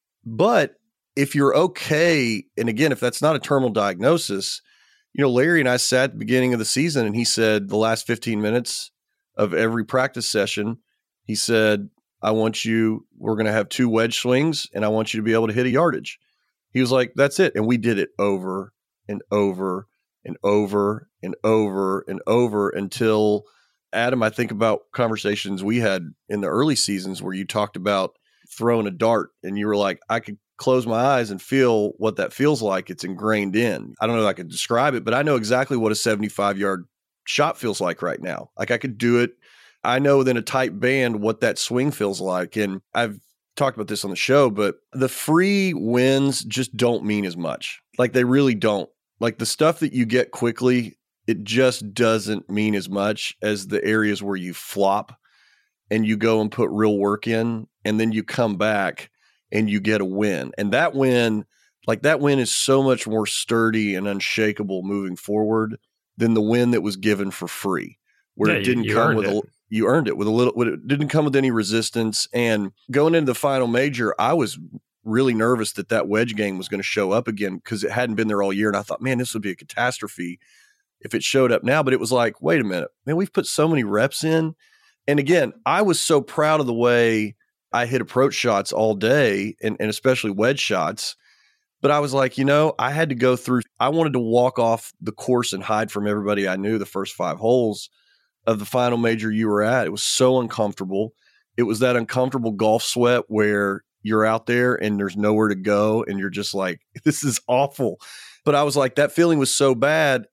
But if you're okay, and again, if that's not a terminal diagnosis, you know, Larry and I sat at the beginning of the season, and he said the last fifteen minutes of every practice session, he said, I want you, we're going to have two wedge swings, and I want you to be able to hit a yardage. He was like, that's it. And we did it over and over and over and over and over until, Adam, I think about conversations we had in the early seasons where you talked about throwing a dart, and you were like, I could close my eyes and feel what that feels like. It's ingrained in. I don't know if I could describe it, but I know exactly what a seventy-five yard shot feels like right now. Like, I could do it. I know within a tight band what that swing feels like. And I've talked about this on the show, but the free wins just don't mean as much. Like, they really don't. Like, the stuff that you get quickly, it just doesn't mean as much as the areas where you flop and you go and put real work in, and then you come back and you get a win. And that win, like that win is so much more sturdy and unshakable moving forward than the win that was given for free, where yeah, it didn't you, you come with, it. a, you earned it with a little, it didn't come with any resistance. And going into the final major, I was really nervous that that wedge game was going to show up again, because it hadn't been there all year. And I thought, man, this would be a catastrophe if it showed up now. But it was like, wait a minute, man, we've put so many reps in. And again, I was so proud of the way I hit approach shots all day, and, and especially wedge shots. But I was like, you know, I had to go through, I wanted to walk off the course and hide from everybody I knew the first five holes of the final major you were at. It was so uncomfortable. It was that uncomfortable golf sweat where you're out there and there's nowhere to go and you're just like, this is awful. But I was like, that feeling was so bad.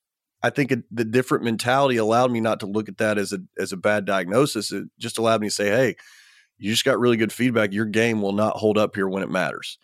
I think it, the different mentality allowed me not to look at that as a as a bad diagnosis. It just allowed me to say, hey, you just got really good feedback. Your game will not hold up here when it matters.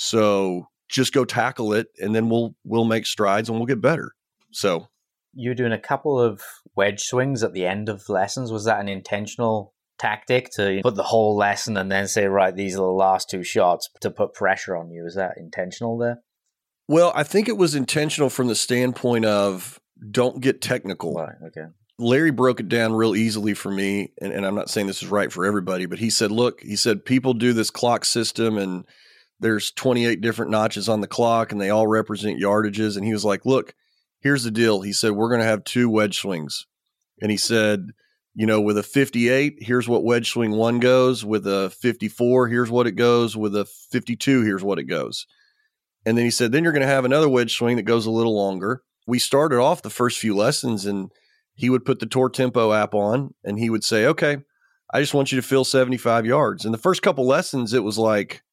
So just go tackle it, and then we'll we'll make strides and we'll get better. So you're doing a couple of wedge swings at the end of lessons. Was that an intentional tactic to put the whole lesson and then say, right, these are the last two shots to put pressure on you? Is that intentional there? Well, I think it was intentional from the standpoint of don't get technical. Right, okay. Larry broke it down real easily for me, and, and I'm not saying this is right for everybody, but he said, look, he said, people do this clock system and there's twenty-eight different notches on the clock and they all represent yardages. And he was like, look, here's the deal. He said, we're going to have two wedge swings. And he said, you know, with a fifty-eight, here's what wedge swing one goes. With a fifty-four, here's what it goes. With a fifty-two, here's what it goes. And then he said, then you're going to have another wedge swing that goes a little longer. We started off the first few lessons and he would put the Tour Tempo app on and he would say, okay, I just want you to fill seventy-five yards. And the first couple lessons, it was like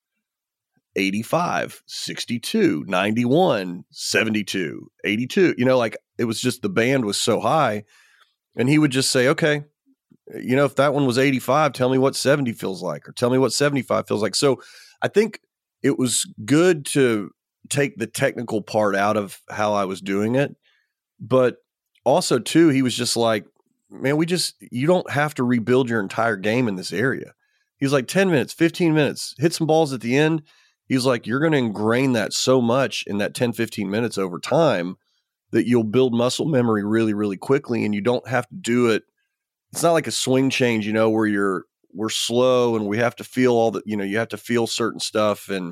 eighty-five, sixty-two, ninety-one, seventy-two, eighty-two. You know, like it was just the band was so high. And he would just say, okay, you know, if that one was eighty-five, tell me what seventy feels like, or tell me what seventy-five feels like. So I think it was good to take the technical part out of how I was doing it. But also, too, he was just like, man, we just, you don't have to rebuild your entire game in this area. He was like, ten minutes, fifteen minutes, hit some balls at the end. He was like, you're going to ingrain that so much in that ten, fifteen minutes over time that you'll build muscle memory really, really quickly. And you don't have to do it. It's not like a swing change, you know, where you're, we're slow and we have to feel all that, you know, you have to feel certain stuff. And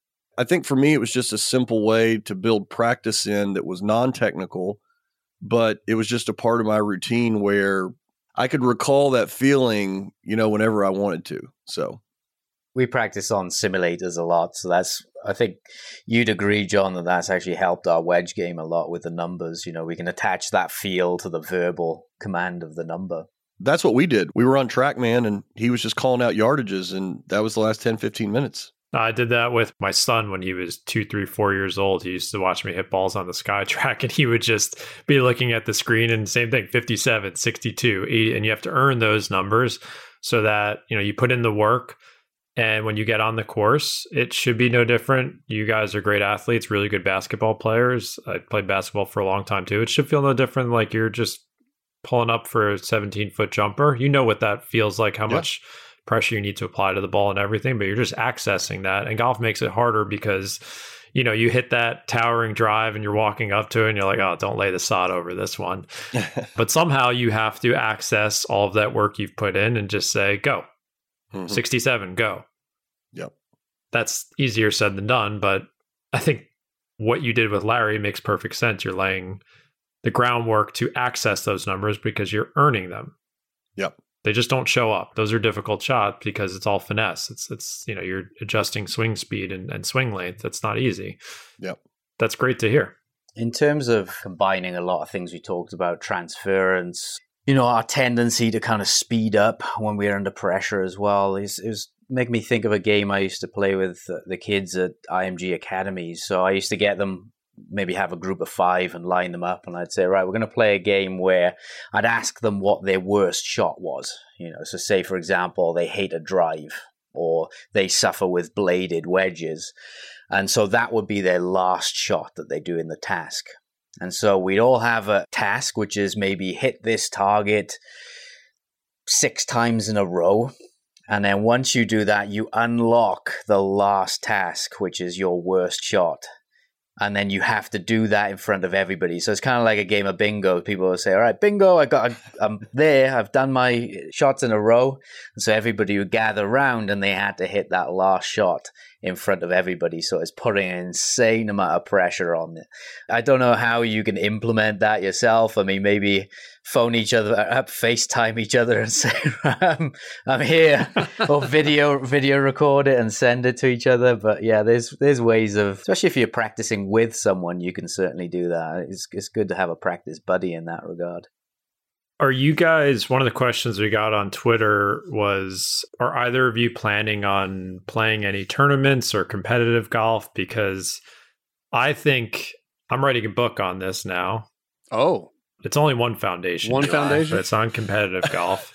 I think for me, it was just a simple way to build practice in that was non-technical, but it was just a part of my routine where I could recall that feeling, you know, whenever I wanted to. So we practice on simulators a lot. So that's, I think you'd agree, John, that that's actually helped our wedge game a lot with the numbers. You know, we can attach that feel to the verbal command of the number. That's what we did. We were on TrackMan and he was just calling out yardages, and that was the last ten, fifteen minutes. I did that with my son when he was two, three, four years old. He used to watch me hit balls on the SkyTrack, and he would just be looking at the screen and same thing, fifty-seven, sixty-two, eighty, and you have to earn those numbers so that, you know, you put in the work. And when you get on the course, it should be no different. You guys are great athletes, really good basketball players. I played basketball for a long time too. It should feel no different, like you're just pulling up for a seventeen-foot jumper. You know what that feels like, how yeah. much pressure you need to apply to the ball and everything, but you're just accessing that. And golf makes it harder because, you know, you hit that towering drive and you're walking up to it and you're like, oh, don't lay the sod over this one. But somehow you have to access all of that work you've put in and just say, go. Mm-hmm. sixty-seven, go. Yep. That's easier said than done, but I think what you did with Larry makes perfect sense. You're laying the groundwork to access those numbers because you're earning them. Yep. They just don't show up. Those are difficult shots because it's all finesse. It's, it's you know, you're adjusting swing speed and, and swing length. That's not easy. Yep. That's great to hear. In terms of combining a lot of things we talked about, transference, you know, our tendency to kind of speed up when we're under pressure as well is, is make me think of a game I used to play with the kids at I M G academies. So I used to get them, maybe have a group of five and line them up, and I'd say, right, we're going to play a game where I'd ask them what their worst shot was. You know, so say, for example, they hate a drive or they suffer with bladed wedges. And so that would be their last shot that they do in the task. And so we'd all have a task, which is maybe hit this target six times in a row. And then once you do that, you unlock the last task, which is your worst shot. And then you have to do that in front of everybody. So it's kind of like a game of bingo. People will say, all right, bingo, I got, I'm there. I've done my shots in a row. And so everybody would gather around and they had to hit that last shot in front of everybody. So it's putting an insane amount of pressure on it. I don't know how you can implement that yourself. I mean, maybe phone each other up, FaceTime each other and say, I'm, I'm here, or video video record it and send it to each other. But yeah, there's there's ways of, especially if you're practicing with someone, you can certainly do that. It's, it's good to have a practice buddy in that regard. Are you guys, one of the questions we got on Twitter was, are either of you planning on playing any tournaments or competitive golf? Because I think I'm writing a book on this now. Oh. It's only one foundation. One foundation? But it's on competitive golf.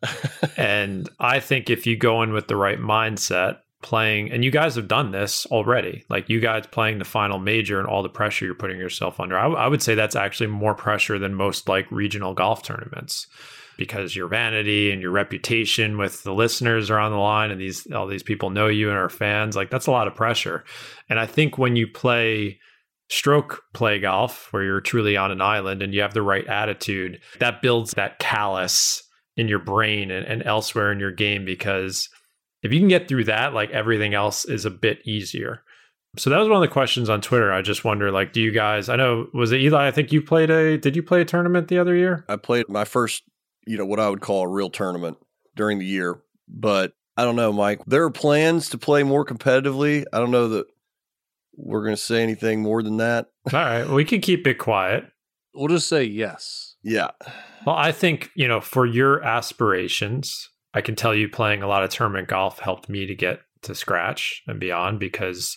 And I think if you go in with the right mindset, playing, and you guys have done this already, like you guys playing the final major and all the pressure you're putting yourself under, I, w- I would say that's actually more pressure than most like regional golf tournaments, because your vanity and your reputation with the listeners are on the line, and these all these people know you and are fans. Like that's a lot of pressure. And I think when you play stroke play golf, where you're truly on an island and you have the right attitude, that builds that callus in your brain and, and elsewhere in your game, because if you can get through that, like everything else is a bit easier. So that was one of the questions on Twitter. I just wonder, like, do you guys, I know, was it Eli? I think you played a, did you play a tournament the other year? I played my first, you know, what I would call a real tournament during the year. But I don't know, Mike. There are plans to play more competitively. I don't know that we're going to say anything more than that. All right. Well, we can keep it quiet. We'll just say yes. Yeah. Well, I think, you know, for your aspirations, I can tell you playing a lot of tournament golf helped me to get to scratch and beyond, because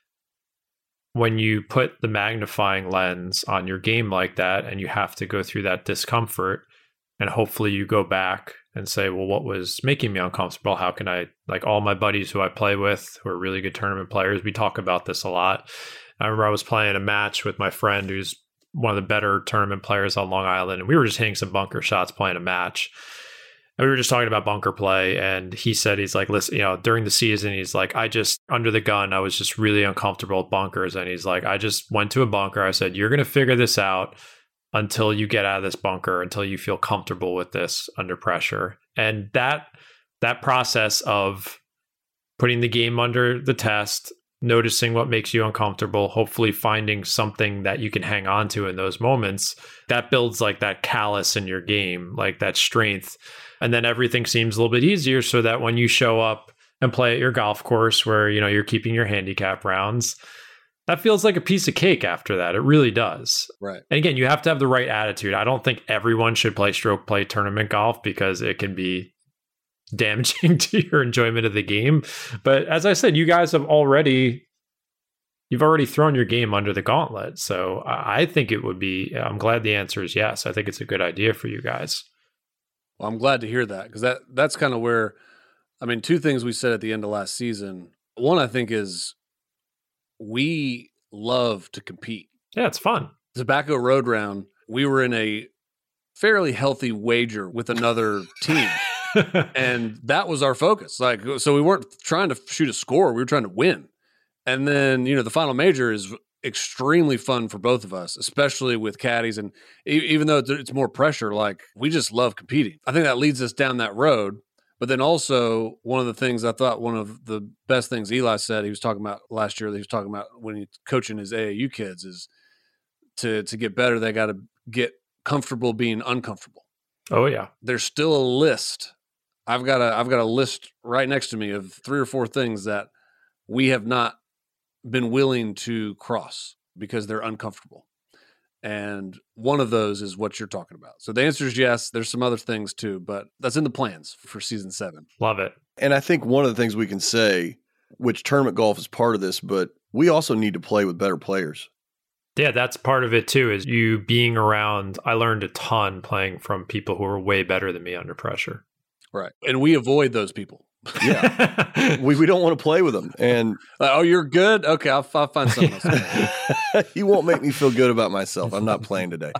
when you put the magnifying lens on your game like that and you have to go through that discomfort, and hopefully you go back and say, well, what was making me uncomfortable? How can I, like all my buddies who I play with who are really good tournament players, we talk about this a lot. I remember I was playing a match with my friend who's one of the better tournament players on Long Island, and we were just hitting some bunker shots playing a match. And we were just talking about bunker play, and he said, he's like, listen, you know, during the season, he's like, I just, under the gun, I was just really uncomfortable with bunkers. And he's like, I just went to a bunker. I said, you're going to figure this out until you get out of this bunker, until you feel comfortable with this under pressure. And that, that process of putting the game under the test, noticing what makes you uncomfortable, hopefully finding something that you can hang on to in those moments, that builds like that callus in your game, like that strength. And then everything seems a little bit easier, so that when you show up and play at your golf course where, you know, you're keeping your handicap rounds, that feels like a piece of cake after that. It really does. Right. And again, you have to have the right attitude. I don't think everyone should play stroke play tournament golf, because it can be damaging to your enjoyment of the game. But as I said, you guys have already, you've already thrown your game under the gauntlet. So I think it would be, I'm glad the answer is yes. I think it's a good idea for you guys. Well, I'm glad to hear that, because that, that's kind of where, I mean, two things we said at the end of last season. One, I think, is we love to compete. Yeah, it's fun. Tobacco Road Round, we were in a fairly healthy wager with another team. And that was our focus. Like, so we weren't trying to shoot a score. We were trying to win. And then, you know, the final major is extremely fun for both of us, especially with caddies. And e- even though it's more pressure, like, we just love competing. I think that leads us down that road. But then also, one of the things I thought, one of the best things Eli said, he was talking about last year, that he was talking about when he's coaching his A A U kids, is to, to get better, they got to get comfortable being uncomfortable. Oh, yeah. There's still a list. I've got a, I've got a list right next to me of three or four things that we have not been willing to cross because they're uncomfortable. And one of those is what you're talking about. So the answer is yes. There's some other things too, but that's in the plans for season seven. Love it. And I think one of the things we can say, which tournament golf is part of this, but we also need to play with better players. Yeah, that's part of it too, is you being around. I learned a ton playing from people who are way better than me under pressure. Right. And we avoid those people. Yeah. we we don't want to play with them. And like, oh, you're good? Okay, I'll, I'll find something else. You won't make me feel good about myself. I'm not playing today.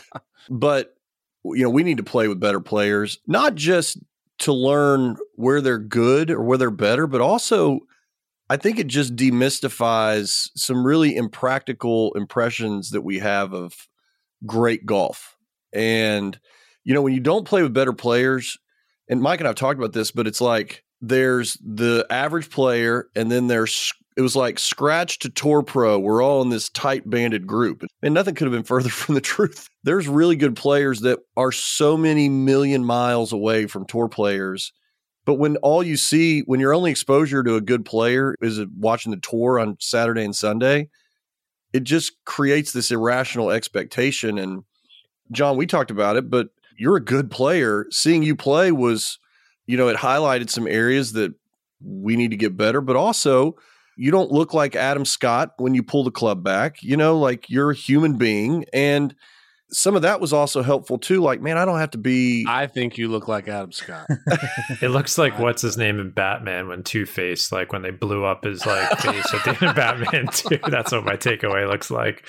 But, you know, we need to play with better players, not just to learn where they're good or where they're better, but also I think it just demystifies some really impractical impressions that we have of great golf. And, you know, when you don't play with better players, and Mike and I have talked about this, but it's like there's the average player, and then there's, it was like scratch to tour pro. We're all in this tight banded group. And nothing could have been further from the truth. There's really good players that are so many million miles away from tour players. But when all you see, when your only exposure to a good player is watching the tour on Saturday and Sunday, it just creates this irrational expectation. And John, we talked about it, but you're a good player. Seeing you play was, you know, it highlighted some areas that we need to get better, but also you don't look like Adam Scott when you pull the club back, you know, like you're a human being. And some of that was also helpful too. Like, man, I don't have to be. I think you look like Adam Scott. It looks like what's his name in Batman when Two-Face, like when they blew up his like face at the end of Batman two. That's what my takeaway looks like.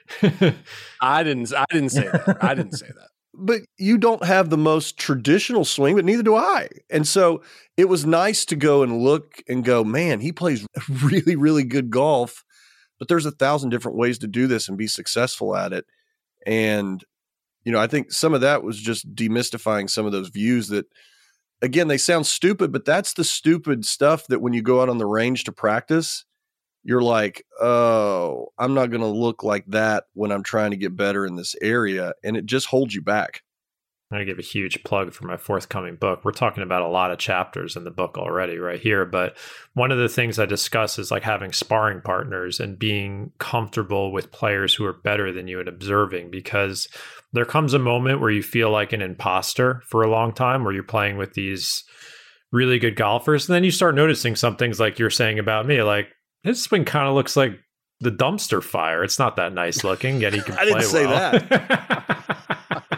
I didn't. I didn't say that. I didn't say that. But you don't have the most traditional swing, but neither do I. And so it was nice to go and look and go, man, he plays really, really good golf. But there's a thousand different ways to do this and be successful at it. And, you know, I think some of that was just demystifying some of those views that, again, they sound stupid, but that's the stupid stuff that when you go out on the range to practice, you're like, oh, I'm not going to look like that when I'm trying to get better in this area. And it just holds you back. I'm going to give a huge plug for my forthcoming book. We're talking about a lot of chapters in the book already right here. But one of the things I discuss is like having sparring partners and being comfortable with players who are better than you and observing, because there comes a moment where you feel like an imposter for a long time, where you're playing with these really good golfers. And then you start noticing some things like you're saying about me, like his swing kind of looks like the dumpster fire. It's not that nice looking, yet he can I play didn't say well. that.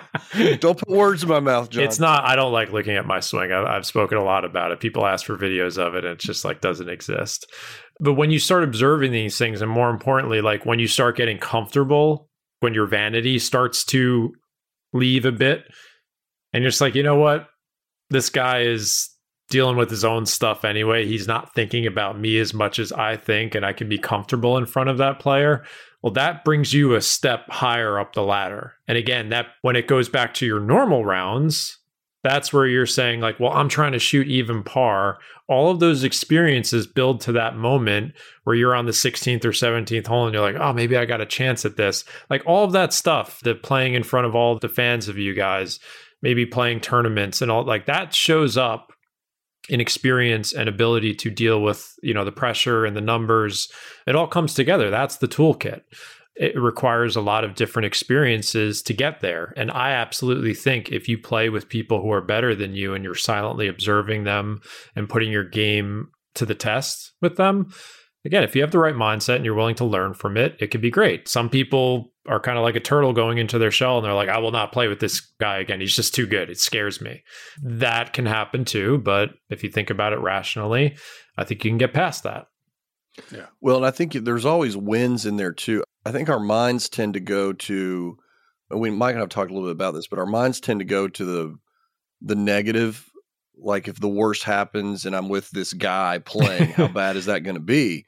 Don't put words in my mouth, John. It's not, I don't like looking at my swing. I, I've spoken a lot about it. People ask for videos of it and it's just like doesn't exist. But when you start observing these things, and more importantly, like when you start getting comfortable, when your vanity starts to leave a bit, and you're just like, you know what? This guy is dealing with his own stuff anyway. He's not thinking about me as much as I think, and I can be comfortable in front of that player. Well, that brings you a step higher up the ladder. And again, that when it goes back to your normal rounds, that's where you're saying like, well, I'm trying to shoot even par. All of those experiences build to that moment where you're on the sixteenth or seventeenth hole and you're like, oh, maybe I got a chance at this. Like all of that stuff, the playing in front of all the fans of you guys, maybe playing tournaments and all, like that shows up in experience and ability to deal with, you know, the pressure and the numbers. It all comes together. That's the toolkit. It requires a lot of different experiences to get there. And I absolutely think if you play with people who are better than you and you're silently observing them and putting your game to the test with them, again, if you have the right mindset and you're willing to learn from it, it could be great. Some people are kind of like a turtle going into their shell and they're like, I will not play with this guy again. He's just too good. It scares me. That can happen too. But if you think about it rationally, I think you can get past that. Yeah. Well, and I think there's always wins in there too. I think our minds tend to go to, and we Mike and I have talked a little bit about this, but our minds tend to go to the the negative. Like if the worst happens and I'm with this guy playing, how bad is that going to be?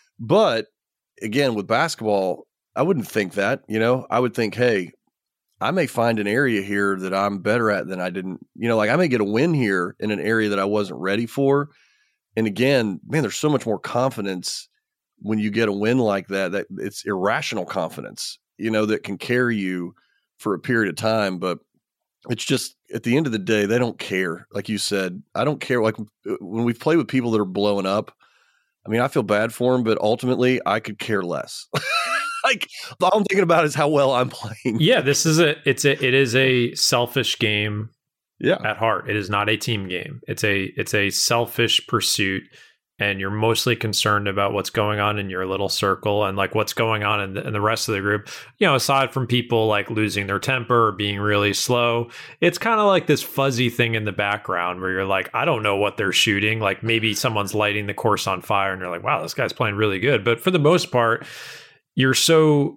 But again, with basketball, I wouldn't think that, you know, I would think, hey, I may find an area here that I'm better at than I didn't, you know, like I may get a win here in an area that I wasn't ready for. And again, man, there's so much more confidence when you get a win like that, that it's irrational confidence, you know, that can carry you for a period of time. But it's just at the end of the day, they don't care. Like you said, I don't care. Like when we play with people that are blowing up, I mean, I feel bad for them, but ultimately I could care less. Like all I'm thinking about is how well I'm playing. Yeah, this is a it's a it is a selfish game. Yeah, at heart, it is not a team game. It's a it's a selfish pursuit, and you're mostly concerned about what's going on in your little circle and like what's going on in the, in the rest of the group. You know, aside from people like losing their temper or being really slow, it's kind of like this fuzzy thing in the background where you're like, I don't know what they're shooting. Like maybe someone's lighting the course on fire, and you're like, wow, this guy's playing really good. But for the most part, you're so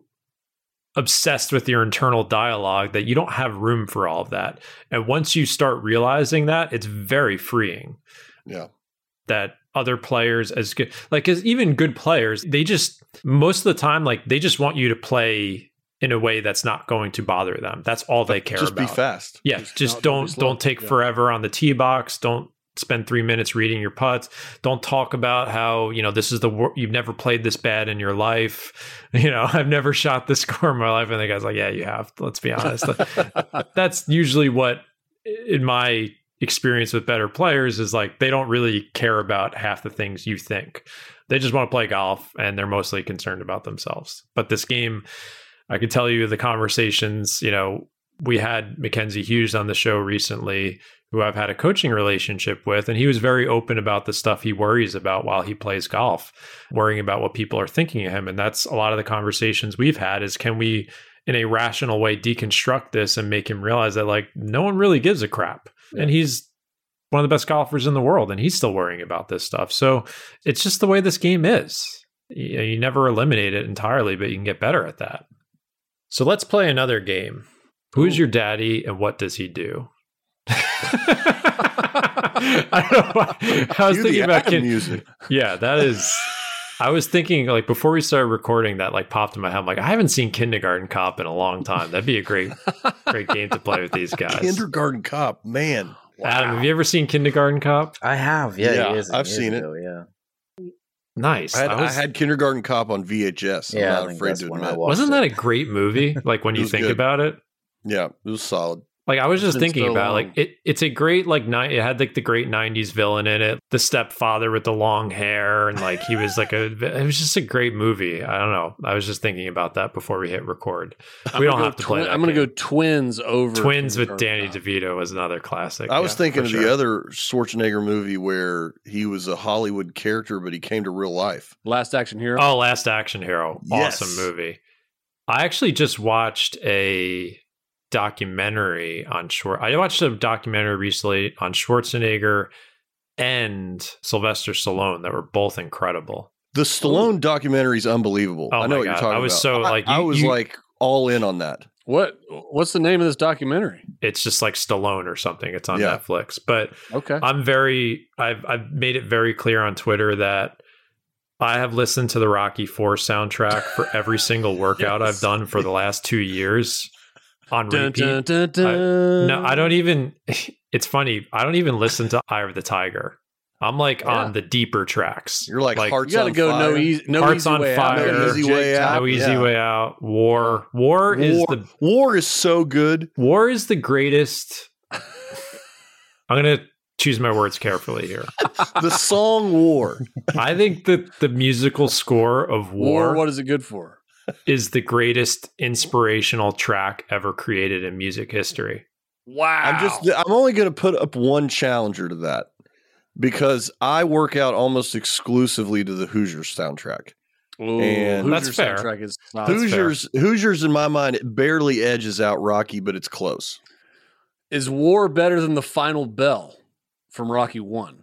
obsessed with your internal dialogue that you don't have room for all of that. And once you start realizing that, it's very freeing. Yeah. That other players as good, like as even good players, they just, most of the time, like they just want you to play in a way that's not going to bother them. That's all they care just about. Just be fast. Yeah. Just, just don't, don't take yeah. forever on the tee box. Don't spend three minutes reading your putts. Don't talk about how, you know, this is the wor- you've never played this bad in your life. You know, I've never shot this score in my life. And the guy's like, yeah, you have. Let's be honest. That's usually what, in my experience with better players, is like they don't really care about half the things you think. They just want to play golf, and they're mostly concerned about themselves. But this game, I could tell you the conversations, you know, We had Mackenzie Hughes on the show recently, who I've had a coaching relationship with, and he was very open about the stuff he worries about while he plays golf, worrying about what people are thinking of him. And that's a lot of the conversations we've had is, can we, in a rational way, deconstruct this and make him realize that, like, no one really gives a crap. Yeah. And he's one of the best golfers in the world, and he's still worrying about this stuff. So it's just the way this game is. You, you never eliminate it entirely, but you can get better at that. So let's play another game. Who's your daddy and what does he do? I don't know why. I was Cue thinking the about Adam kin- music. Yeah, that is. I was thinking, like, before we started recording, that like popped in my head. I'm like, I haven't seen Kindergarten Cop in a long time. That'd be a great, great game to play with these guys. Kindergarten Cop, man. Wow. Adam, have you ever seen Kindergarten Cop? I have. Yeah, Yeah, years and I've years seen it. ago, Yeah. Nice. I had, I was, I had Kindergarten Cop on V H S. I'm Yeah, I not think afraid that's to when I admit. watched wasn't it. that a great movie? Like when It you was think good. about it. Yeah, it was solid. Like I was just It's been thinking so about long. like it. It's a great like night. It had like the great nineties villain in it, the stepfather with the long hair, and like he was like a. It was just a great movie. I don't know. I was just thinking about that before we hit record. I'm We gonna don't go have to twin- play. That I'm going to game. go Twins over Twins with Kindergarten Danny Cop. DeVito was another classic. I was Yeah, thinking for of sure. the other Schwarzenegger movie where he was a Hollywood character, but he came to real life. Last Action Hero. Oh, Last Action Hero. Yes. Awesome movie. I actually just watched a documentary on Schwar. I watched a documentary recently on Schwarzenegger and Sylvester Stallone that were both incredible. The Stallone documentary is unbelievable. Oh I know my what God. you're talking I was about. so, I- like, I, you- was you- like all in on that. What What's the name of this documentary? It's just like Stallone or something. It's on Yeah. Netflix. But Okay. I'm very I've I've made it very clear on Twitter that I have listened to the Rocky four soundtrack for every single workout Yes. I've done for the last two years on Dun, repeat. dun, dun, dun. No, I don't even. It's funny. I don't even listen to Eye of the Tiger. I'm like Yeah. on the deeper tracks. You're like, hearts You got to on go fire. no easy, no Hearts easy on way Fire. out. No Easy Way Out. No Easy Yeah. Way Out. War. War is War, the War is so good. War is the greatest. I'm gonna choose my words carefully here. The song War. I think that the musical score of War. War, What is it good for? is the greatest inspirational track ever created in music history. Wow. I'm just I'm only going to put up one challenger to that because I work out almost exclusively to the Hoosiers soundtrack. Ooh, and- That's Hoosiers fair. soundtrack is not Hoosiers Hoosiers in my mind it barely edges out Rocky, but it's close. Is War better than the Final Bell from Rocky One?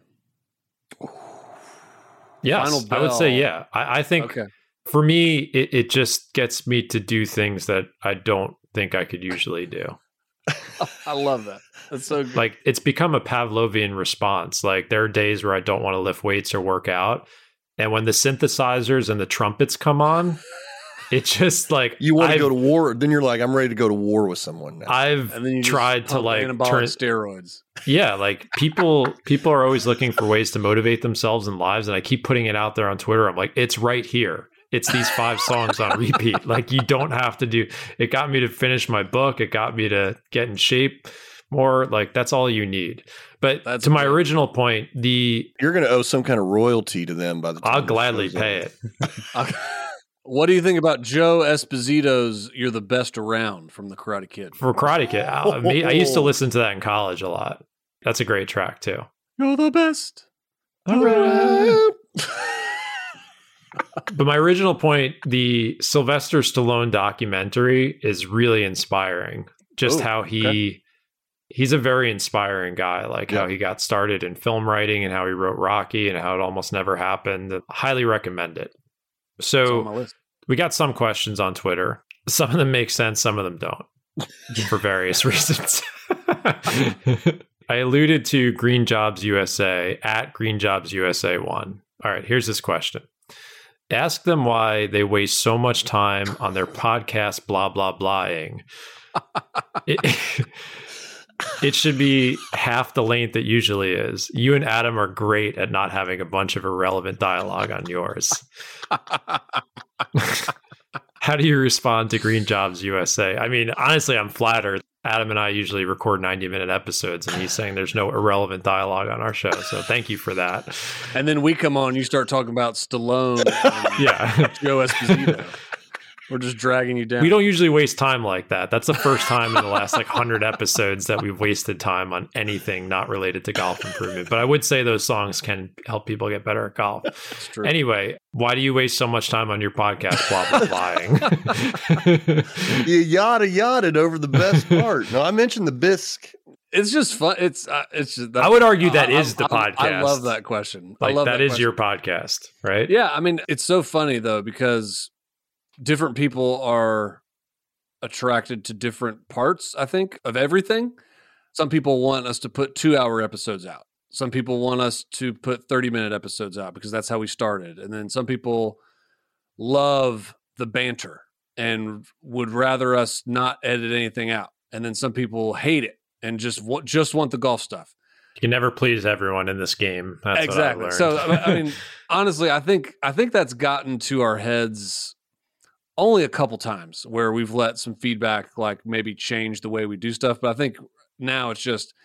Yes, Final I would say Bell. yeah. I, I think Okay. for me, it, it just gets me to do things that I don't think I could usually do. I love that. That's so good. Like it's become a Pavlovian response. Like there are days where I don't want to lift weights or work out, and when the synthesizers and the trumpets come on, it's just like You want to I've- go to war, then you're like, I'm ready to go to war with someone now. I've and then you just tried to pump like anabolic turn. steroids. Yeah, like people people are always looking for ways to motivate themselves in lives, and I keep putting it out there on Twitter. I'm like, it's right here. It's these five songs on repeat. Like you don't have to do. It got me to finish my book. It got me to get in shape more. Like that's all you need. But That's to my great. original point, the You're going to owe some kind of royalty to them by the time I'll the gladly show's pay over. it. What do you think about Joe Esposito's "You're the Best Around" from the Karate Kid? For Karate Kid. I, me- I used to listen to that in college a lot. That's a great track too. You're the best. But my original point, the Sylvester Stallone documentary is really inspiring. Just Oh, how he okay. he's a very inspiring guy, like Yeah. how he got started in film writing and how he wrote Rocky and how it almost never happened. Highly recommend it. It's on So my list. we got some questions on Twitter. Some of them make sense, some of them don't, for various reasons. I alluded to Green Jobs U S A at Green Jobs U S A one. All right, here's this question. Ask them why they waste so much time on their podcast, blah, blah, blahing. It, it should be half the length it usually is. You and Adam are great at not having a bunch of irrelevant dialogue on yours. How do you respond to Green Jobs U S A? I mean, honestly, I'm flattered. Adam and I usually record ninety minute episodes, and he's saying there's no irrelevant dialogue on our show. So thank you for that. And then we come on, you start talking about Stallone and Yeah. Joe Esposito. We're just dragging you down. We don't usually waste time like that. That's the first time in the last like one hundred episodes that we've wasted time on anything not related to golf improvement. But I would say those songs can help people get better at golf. That's true. Anyway, why do you waste so much time on your podcast blah blah blah? You yada yada over the best part. No, I mentioned the bisque. It's just fun. It's uh, it's just. I would argue that I, is the I, podcast. I love that question. Like I love that, that is question. your podcast, right? Yeah, I mean, it's so funny though because different people are attracted to different parts, I think, of everything. Some people want us to put two-hour episodes out. Some people want us to put thirty-minute episodes out because that's how we started. And then some people love the banter and would rather us not edit anything out. And then some people hate it and just want, just want the golf stuff. You can never please everyone in this game. That's exactly. What I so learned. I mean, honestly, I think I think that's gotten to our heads only a couple times where we've let some feedback like maybe change the way we do stuff. But I think now it's just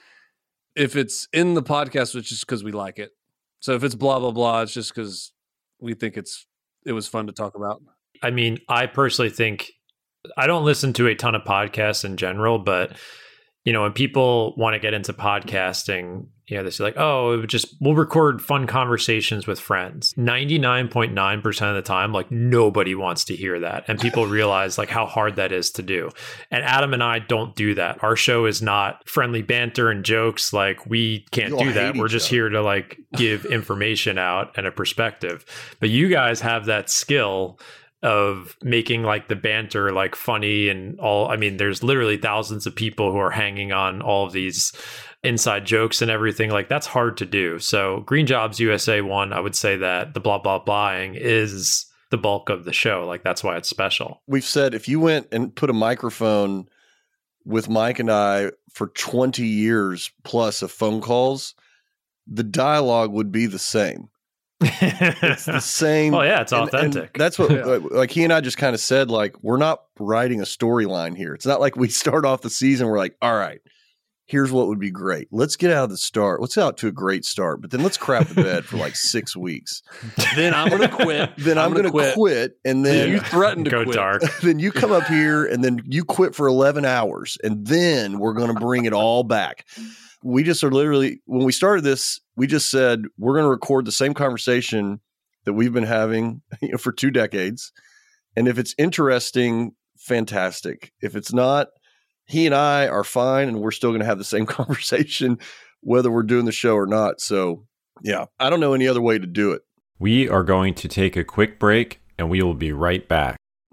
if it's in the podcast, it's just because we like it. So if it's blah blah blah, it's just because we think it's it was fun to talk about. I mean, I personally think I don't listen to a ton of podcasts in general, but you know, when people want to get into podcasting, you know, they say like, oh, it would just, we'll record fun conversations with friends. ninety-nine point nine percent of the time, like nobody wants to hear that. And people realize like how hard that is to do. And Adam and I don't do that. Our show is not friendly banter and jokes. Like we can't You all do that. hate We're each just other. here to like give information out and a perspective. But you guys have that skill of making like the banter like funny and all. I mean, there's literally thousands of people who are hanging on all of these inside jokes and everything. Like that's hard to do. So Green Jobs U S A one, I would say that the blah blah blahing is the bulk of the show. Like that's why it's special. We've said if you went and put a microphone with Mike and I for twenty years plus of phone calls, the dialogue would be the same. It's the same. Oh yeah, it's and- authentic. and that's what Yeah. like, like he and I just kind of said, like, we're not writing a storyline here. It's not like we start off the season, we're like, all right, here's what would be great. Let's get out of the start. Let's get out to a great start, but then let's crap the bed for like six weeks. Then I'm going to quit. Then I'm, going to quit. quit, and then You threatened to Go quit. dark. then you come up here, and then you quit for eleven hours, and then we're going to bring it all back. We just are literally, when we started this, we just said we're going to record the same conversation that we've been having, you know, for two decades. And if it's interesting, fantastic. If it's not, he and I are fine, and we're still going to have the same conversation, whether we're doing the show or not. So, yeah, I don't know any other way to do it. We are going to take a quick break, and we will be right back.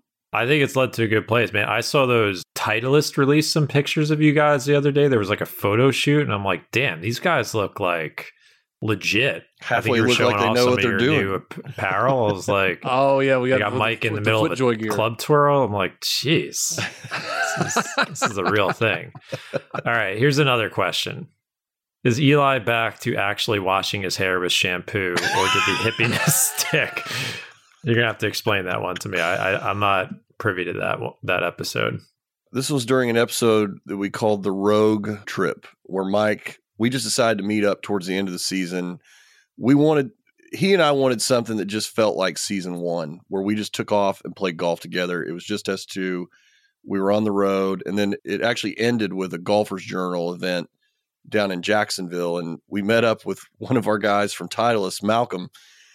I think it's led to a good place, man. I saw those Titleist release some pictures of you guys the other day. There was like a photo shoot, and I'm like, damn, these guys look like legit. Halfway I think you were look showing like they off know some what of they're your doing. new ap- apparel. I was like, Oh yeah, we I got, got Mike in the with middle of FootJoy a gear. club twirl. I'm like, jeez, this, is- this is a real thing. All right, here's another question. Is Eli back to actually washing his hair with shampoo, or did the hippiness stick? You're gonna have to explain that one to me. I, I I'm not privy to that that episode. This was during an episode that we called the Rogue Trip, where Mike, we just decided to meet up towards the end of the season. We wanted, he and I wanted something that just felt like season one, where we just took off and played golf together. It was just us two. We were on the road, and then it actually ended with a Golfer's Journal event down in Jacksonville. And we met up with one of our guys from Titleist, Malcolm,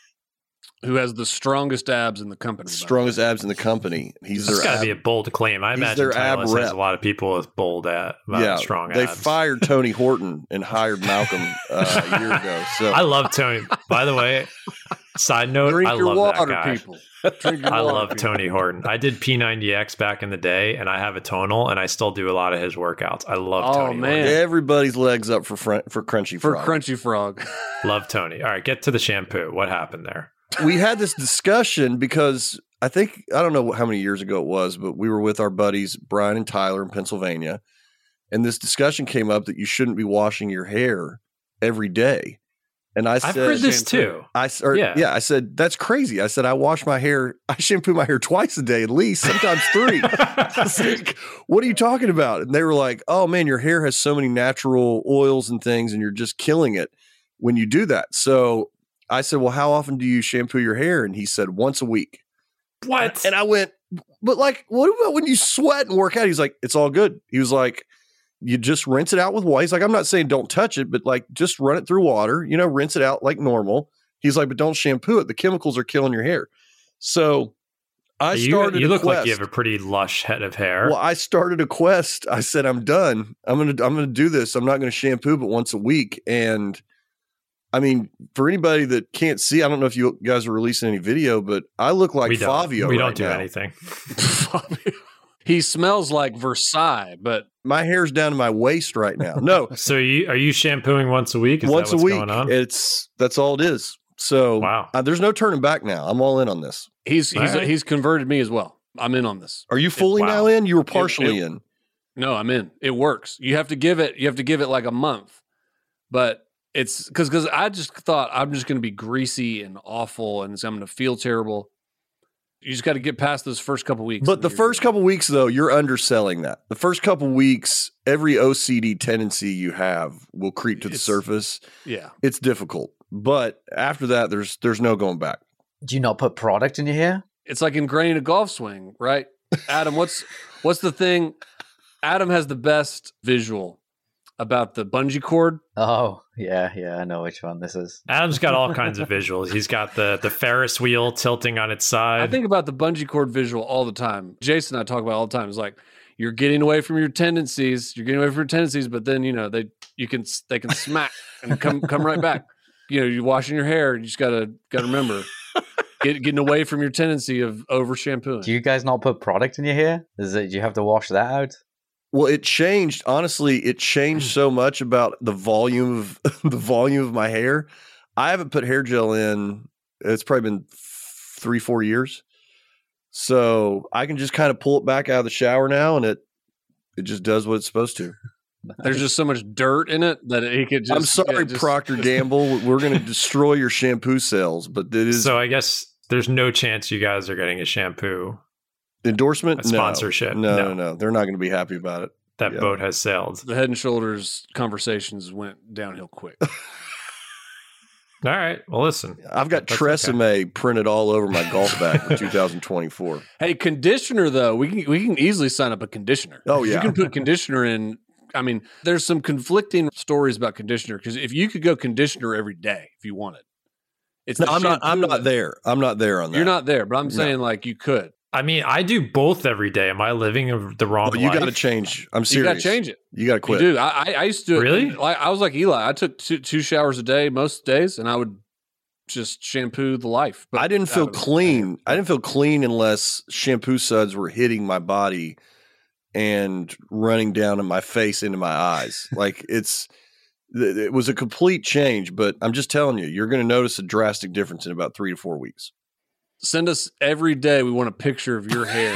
Who has the strongest abs in the company? by the strongest way. abs in the company. He's This their got to ab- be a bold claim. I he's imagine their ab Titleist has rep. a lot of people with bold, ab, uh, strong they abs. fired Tony Horton and hired Malcolm uh, a year ago. So I love Tony. By the way, side note, Drink I your love water, that guy. people. Drink your I water, love people. Tony Horton. I did P ninety X back in the day, and I have a tonal, and I still do a lot of his workouts. I love Oh, Tony. man. Horton. everybody's legs up for fr- for Crunchy For Frog. Crunchy Frog. Love Tony. All right, get to the shampoo. What happened there? We had this discussion because I think I don't know how many years ago it was, but we were with our buddies Brian and Tyler in Pennsylvania, and this discussion came up that you shouldn't be washing your hair every day. And I I've said, heard this shampoo. too. I s- or, Yeah. yeah. I said that's crazy. I said I wash my hair, I shampoo my hair twice a day at least, sometimes three. I was like, what are you talking about? And they were like, oh man, your hair has so many natural oils and things, and you're just killing it when you do that. So I said, well, how often do you shampoo your hair? And he said once a week. What? And I went, but like, what about when you sweat and work out? He's like, it's all good. He was like, you just rinse it out with water. He's like, I'm not saying don't touch it, but like, just run it through water, you know, rinse it out like normal. He's like, but don't shampoo it. The chemicals are killing your hair. So I you, started You look a quest. like you have a pretty lush head of hair. Well, I started a quest. I said, I'm done. I'm going to, I'm going to do this. I'm not going to shampoo, but once a week. And I mean, for anybody that can't see, I don't know if you guys are releasing any video, but I look like we don't, Fabio. We don't right do now. anything. He smells like Versailles, but My hair's down to my waist right now. No, So you, are you shampooing once a week? Is once that what's a week. going on? It's that's all it is. So Wow. uh, there's no turning back now. I'm all in on this. he's he's All right. he's converted me as well. I'm in on this. Are you fully wow. now in? You were partially it- in. No, I'm in. It works. You have to give it. You have to give it like a month, but it's because because I just thought I'm just going to be greasy and awful, and I'm going to feel terrible. You just got to get past those first couple weeks. But the first couple weeks, though, you're underselling that. The first couple weeks, every O C D tendency you have will creep to the It's- surface. yeah, It's difficult, but after that, there's there's no going back. Do you not put product in your hair? it's like ingraining a golf swing, right? Adam, what's what's the thing? Adam has the best visual about the bungee cord. Oh, yeah, yeah, I know which one this is. Adam's got all kinds of visuals. He's got the the Ferris wheel tilting on its side. I think about the bungee cord visual all the time. Jason and I talk about it all the time. It's like you're getting away from your tendencies. You're getting away from your tendencies, but then you know they you can they can smack and come come right back. You know, you're washing your hair. You just gotta gotta remember get, getting away from your tendency of over shampooing. Do you guys not put product in your hair? Is it? Do you have to wash that out? Well, it changed. Honestly, it changed so much about the volume of the volume of my hair. I haven't put hair gel in. It's probably been three, four years. So I can just kind of pull it back out of the shower now, and it it just does what it's supposed to. There's just so much dirt in it that he could just. I'm sorry, yeah, just- Procter Gamble. We're going to destroy your shampoo sales, but it is so I guess there's no chance you guys are getting a shampoo. endorsement. a sponsorship. No, no, No. no, no. They're not going to be happy about it. That Yeah. boat has sailed. The Head and Shoulders conversations went downhill quick. All right. Well, listen. I've got That's Tresemme printed all over my golf bag for two thousand twenty-four. Hey, conditioner though, we can we can easily sign up a conditioner. Oh, You yeah. can put conditioner in. I mean, there's some conflicting stories about conditioner because if you could go conditioner every day if you wanted, it's No, the I'm not. I'm shampoo not that- there. I'm not there on that. You're not there, but I'm No. saying like you could. I mean, I do both every day. Am I living a- the wrong Oh, you life? got to change. I'm You serious. got to change it. You got to You quit. do. I, I I used to do it. Really? Like I was like Eli. I took two, two showers a day most days, and I would just shampoo the life. But I didn't feel out of- clean. I didn't feel clean unless shampoo suds were hitting my body and running down in my face into my eyes. Like it's, th- it was a complete change. But I'm just telling you, you're going to notice a drastic difference in about three to four weeks. Send us every day. We want a picture of your hair.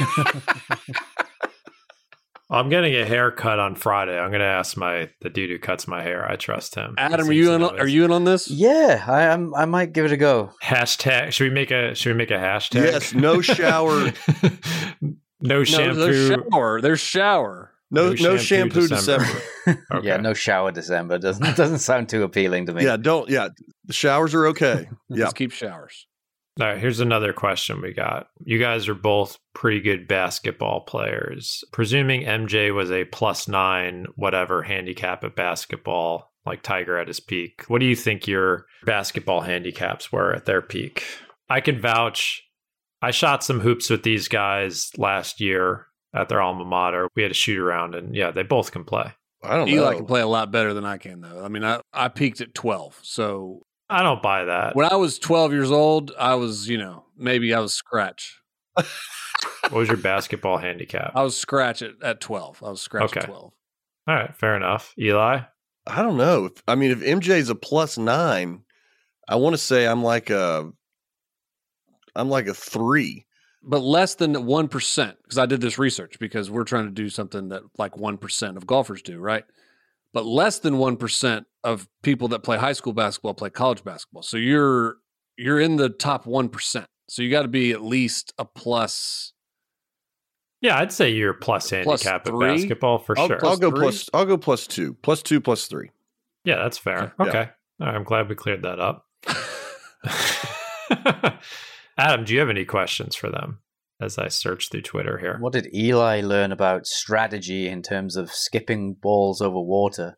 I'm getting a haircut on Friday. I'm going to ask my the dude who cuts my hair. I trust him. Adam, He are you seems in? to Are know you in on this? Yeah, I am. I might give it a go. Hashtag. Should we make a? Should we make a hashtag? Yes, no shower, no No, shampoo. there's shower. There's shower. no No no shampoo shampoo December. December. Okay. Yeah, no shower December doesn't doesn't sound too appealing to me. Yeah, don't. Yeah, the showers are okay. Yeah, Let's keep showers. All right, here's another question we got. You guys are both pretty good basketball players. Presuming M J was a plus nine, whatever, handicap at basketball, like Tiger at his peak, what do you think your basketball handicaps were at their peak? I can vouch. I shot some hoops with these guys last year at their alma mater. We had a shoot around, and yeah, they both can play. I don't Eli know. can play a lot better than I can, though. I mean, I, I peaked at twelve. So I don't buy that. when I was twelve years old, I was, you know, maybe I was scratch. What was your basketball handicap? I was scratch at, at twelve. I was scratch at Okay. twelve. All right, fair enough. Eli? I don't know. If- I mean, if M J's a plus nine, I want to say I'm like a, I'm like a three. But less than one percent, because I did this research because we're trying to do something that like one percent of golfers do, right? But less than one percent of people that play high school basketball play college basketball. So you're you're in the top one percent. So you got to be at least a plus. Yeah, I'd say you're plus Plus handicap at three? basketball for I'll, sure. I'll go three? plus. I'll go plus two. Plus two. Plus three. Yeah, that's fair. Yeah. Okay. All right, I'm glad we cleared that up. Adam, do you have any questions for them? as I search through Twitter here. What did Eli learn about strategy in terms of skipping balls over water?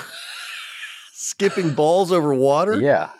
Skipping balls over water? Yeah.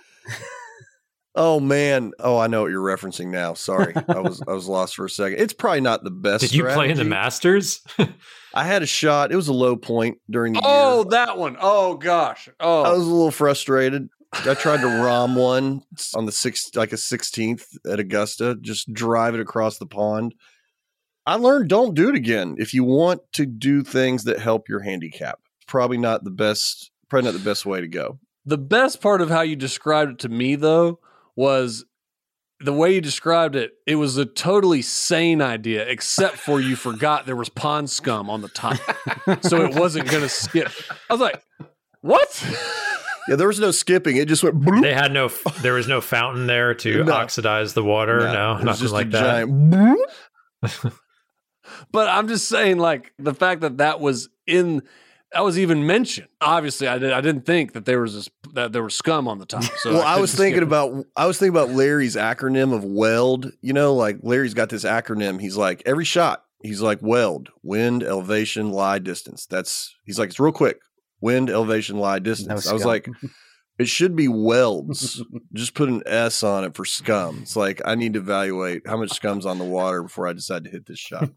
Oh man! Oh, I know what you're referencing now. Sorry, I was I was lost for a second. It's probably not the best. Did you strategy. play in the Masters? I had a shot. It was a low point during the oh, year. that one. Oh gosh. Oh, I was a little frustrated. I tried to rom one on the sixth, like a sixteenth at Augusta. Just drive it across the pond. I learned don't do it again. If you want to do things that help your handicap, probably not the best. Probably not the best way to go. The best part of how you described it to me, though, was the way you described it. It was a totally sane idea, except for you forgot there was pond scum on the top. So it wasn't going to skip. I was like, what? Yeah, there was no skipping. It just went bloop. They had no, there was no fountain there to No. oxidize the water. No, No, it was nothing just like a that. giant bloop. But I'm just saying, like, the fact that that was in, that was even mentioned. Obviously, I, did, I didn't think that there was this, that there was scum on the top. So Well, I, couldn't was thinking skip it. about I was thinking about Larry's acronym of WELD. You know, like Larry's got this acronym. He's like every shot. He's like WELD, wind, elevation, lie, distance. That's he's like it's real quick. Wind, elevation, lie, distance. No I was scum. like, it should be welds. Just put an S on it for scum. It's like I need to evaluate how much scum's on the water before I decide to hit this shot.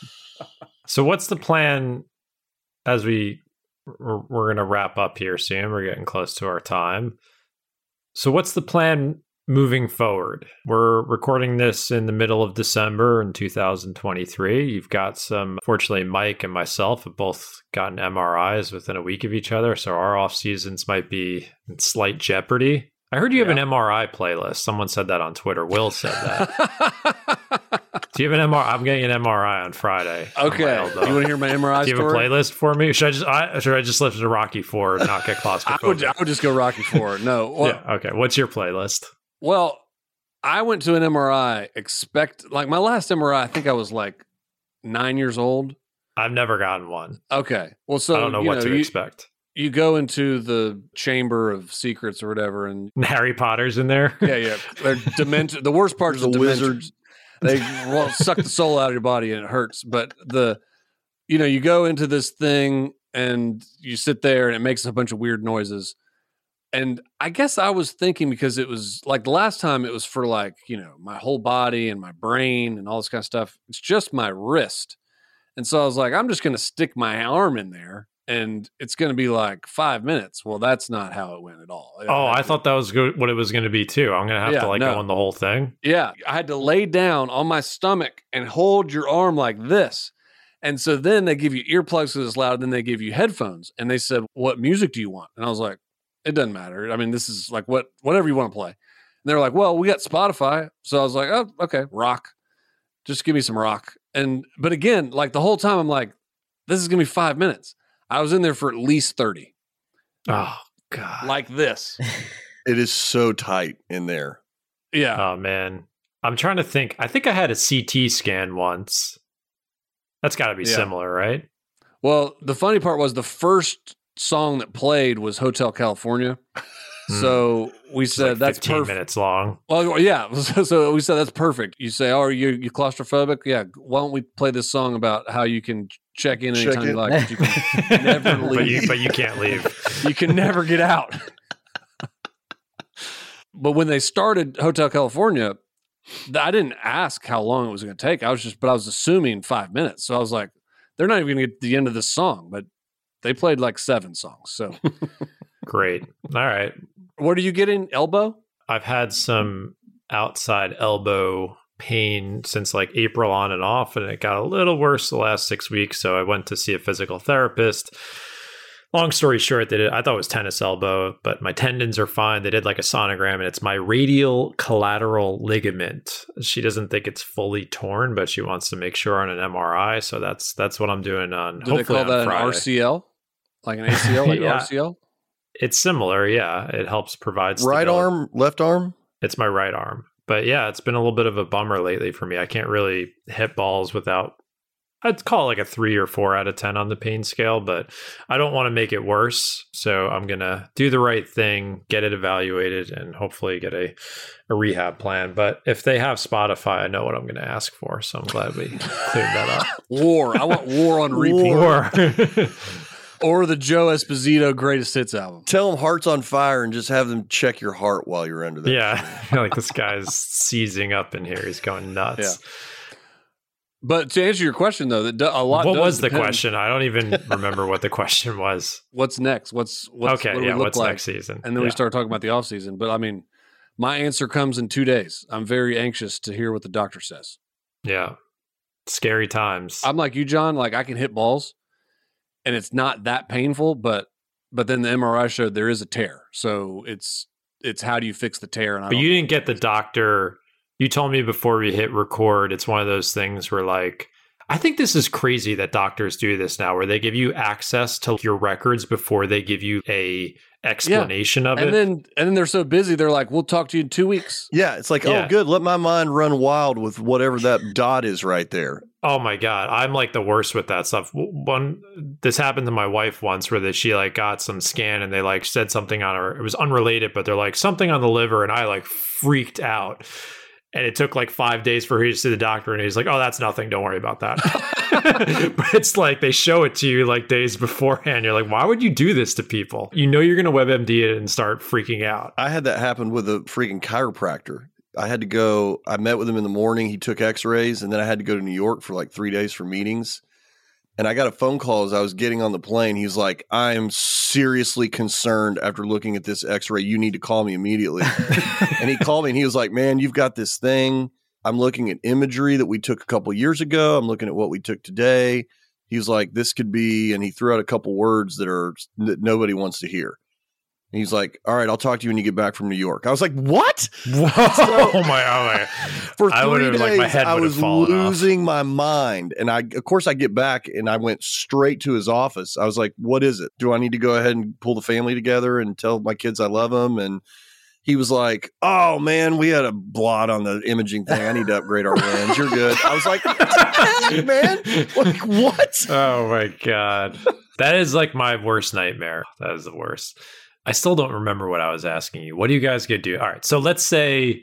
So what's the plan as we we're, we're going to wrap up here soon? We're getting close to our time. So what's the plan moving forward? We're recording this in the middle of December in two thousand twenty-three. You've got some, fortunately, Mike and myself have both gotten M R Is within a week of each other. So our off seasons might be in slight jeopardy. I heard you have Yeah. an M R I playlist. Someone said that on Twitter. Will said that. Do you have an M R I? I'm getting an M R I on Friday. on my Okay. elbow. You want to hear my M R I Do you have a story? playlist for me? Should I just I, should I just listen to Rocky Four and not get I would, claustrophobic? I would just go Rocky Four. No. Well, Yeah. Okay. What's your playlist? Well, I went to an M R I, expect like my last M R I, I think I was like nine years old. I've never gotten one. Okay. Well, so I don't know you what to you, expect. You go into the chamber of secrets or whatever, and Harry Potter's in there. yeah, yeah, they're demented. The worst part is the The wizards. wizards. They well, suck the soul out of your body and it hurts. But the, you know, you go into this thing and you sit there and it makes a bunch of weird noises. And I guess I was thinking because it was like the last time it was for like, you know, my whole body and my brain and all this kind of stuff. It's just my wrist. And so I was like, I'm just going to stick my arm in there and it's going to be like five minutes. Well, that's not how it went at all. Oh, I thought that was good, what it was going to be too. I'm going to have Yeah, to like no. go on the whole thing. Yeah, I had to lay down on my stomach and hold your arm like this. And so then they give you earplugs because it's loud. Then they give you headphones. And they said, what music do you want? And I was like, it doesn't matter. I mean, this is like what whatever you want to play. And they were like, well, we got Spotify. So I was like, oh, okay, rock. Just give me some rock. And but again, like the whole time I'm like, this is going to be five minutes. I was in there for at least thirty. Oh God. Like this. It is so tight in there. Yeah. Oh man. I'm trying to think. I think I had a C T scan once. That's got to be Yeah. similar, right? Well, the funny part was the first song that played was Hotel California. So we It's said like that's fifteen perfect. minutes long. Well, yeah. So we said that's perfect. You say, "Oh, are you you claustrophobic?" Yeah. Why don't we play this song about how you can check in Check anytime you in. like? But you can never but leave. you but you can't leave. You can never get out. But when they started Hotel California, I didn't ask how long it was going to take. I was just, but I was assuming five minutes. So I was like, they're not even going to get to the end of this song, but they played like seven songs. So Great. All right. what are you getting? Elbow? I've had some outside elbow pain since like April on and off, and it got a little worse the last six weeks. So I went to see a physical therapist. Long story short, they did, I thought it was tennis elbow, but my tendons are fine. They did like a sonogram, and it's my radial collateral ligament. She doesn't think it's fully torn, but she wants to make sure on an M R I. So that's that's what I'm doing on. Do they hopefully call on that an Friday. R C L? Like an A C L? Like Yeah. an R C L? It's similar, yeah. It helps provide Right stability. arm, left arm. It's my right arm. But yeah, it's been a little bit of a bummer lately for me. I can't really hit balls without I'd call it like a three or four out of ten on the pain scale, but I don't want to make it worse. So I'm going to do the right thing, get it evaluated, and hopefully get a, a rehab plan. But if they have Spotify, I know what I'm going to ask for. So I'm glad we cleared that up. War. I want War on repeat. War. Or the Joe Esposito Greatest Hits album. Tell them Heart's on Fire and just have them check your heart while you're under that. Yeah. Like this guy's seizing up in here. He's going nuts. Yeah. But to answer your question, though, that a lot. What does was the depend. question? I don't even remember what the question was. What's next? What's, what's okay? what do Yeah. we look What's like? next season? And then yeah. we start talking about the off season. But I mean, my answer comes in two days. I'm very anxious to hear what the doctor says. Yeah. Scary times. I'm like you, John. Like I can hit balls, and it's not that painful. But but then the M R I showed there is a tear. So it's it's how do you fix the tear? And I but don't you didn't get the doctor. You told me before we hit record. It's one of those things where like. I think this is crazy that doctors do this now, where they give you access to your records before they give you a explanation yeah. of and it. And then and then they're so busy, they're like, "We'll talk to you in two weeks." Yeah, it's like, Yeah. oh, good. Let my mind run wild with whatever that dot is right there. Oh my God, I'm like the worst with that stuff. One, this happened to my wife once, where that she like got some scan and they like said something on her. It was unrelated, but they're like something on the liver, and I like freaked out. And it took like five days for her to see the doctor. And he's like, oh, that's nothing. Don't worry about that. But it's like they show it to you like days beforehand. You're like, why would you do this to people? You know, you're going to WebMD it and start freaking out. I had that happen with a freaking chiropractor. I had to go, I met with him in the morning. He took x-rays, and then I had to go to New York for like three days for meetings. And I got a phone call as I was getting on the plane. He was like, I am seriously concerned after looking at this x-ray. You need to call me immediately. And he called me and he was like, man, you've got this thing. I'm looking at imagery that we took a couple years ago. I'm looking at what we took today. He was like, this could be, and he threw out a couple words that are that nobody wants to hear. And he's like, all right, I'll talk to you when you get back from New York. I was like, what? Whoa. So, oh my, oh my. For I three days, like, my head I would have was fallen losing off. my mind. And I, of course, I get back and I went straight to his office. I was like, what is it? Do I need to go ahead and pull the family together and tell my kids I love them? And he was like, oh, man, we had a blot on the imaging thing. I need to upgrade our lens. You're good. I was like, what the heck, man? Like, what? Oh, my God. That is like my worst nightmare. That is the worst. I still don't remember what I was asking you. What do you guys get to do? All right. So let's say,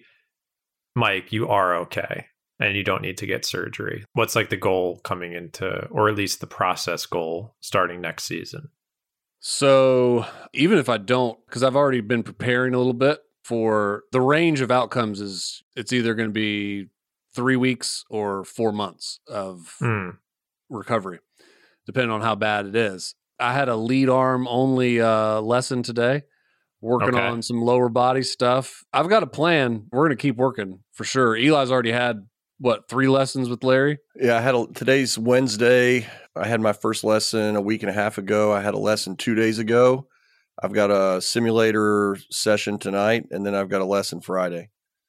Mike, you are okay and you don't need to get surgery. What's like the goal coming into, or at least the process goal starting next season? So even if I don't, because I've already been preparing a little bit for the range of outcomes is it's either going to be three weeks or four months of Mm. recovery, depending on how bad it is. I had a lead arm only uh, lesson today, working Okay. on some lower body stuff. I've got a plan. We're going to keep working for sure. Eli's already had, what, three lessons with Larry? Yeah, I had a, today's Wednesday. I had my first lesson a week and a half ago. I had a lesson two days ago. I've got a simulator session tonight, and then I've got a lesson Friday.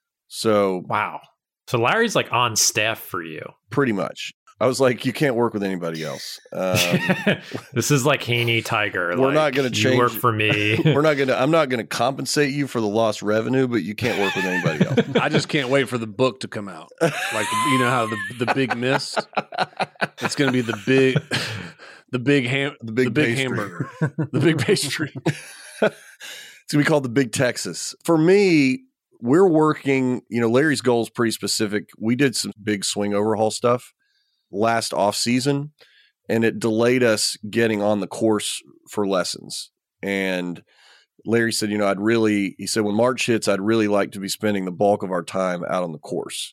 So Wow. So Larry's like on staff for you. pretty much. I was like, you can't work with anybody else. Um, This is like Haney Tiger. We're like, not gonna You change- work for me. we're not going to, I'm not going to compensate you for the lost revenue, but you can't work with anybody else. I just can't wait for the book to come out. Like, you know how the the big mist? It's going to be the big, the big ham, The big the big pastry. hamburger, the big pastry. It's going to be called the Big Texas. For me, we're working, you know, Larry's goal is pretty specific. We did some big swing overhaul stuff last off season, and it delayed us getting on the course for lessons. And Larry said, you know, I'd really, he said, when March hits, I'd really like to be spending the bulk of our time out on the course.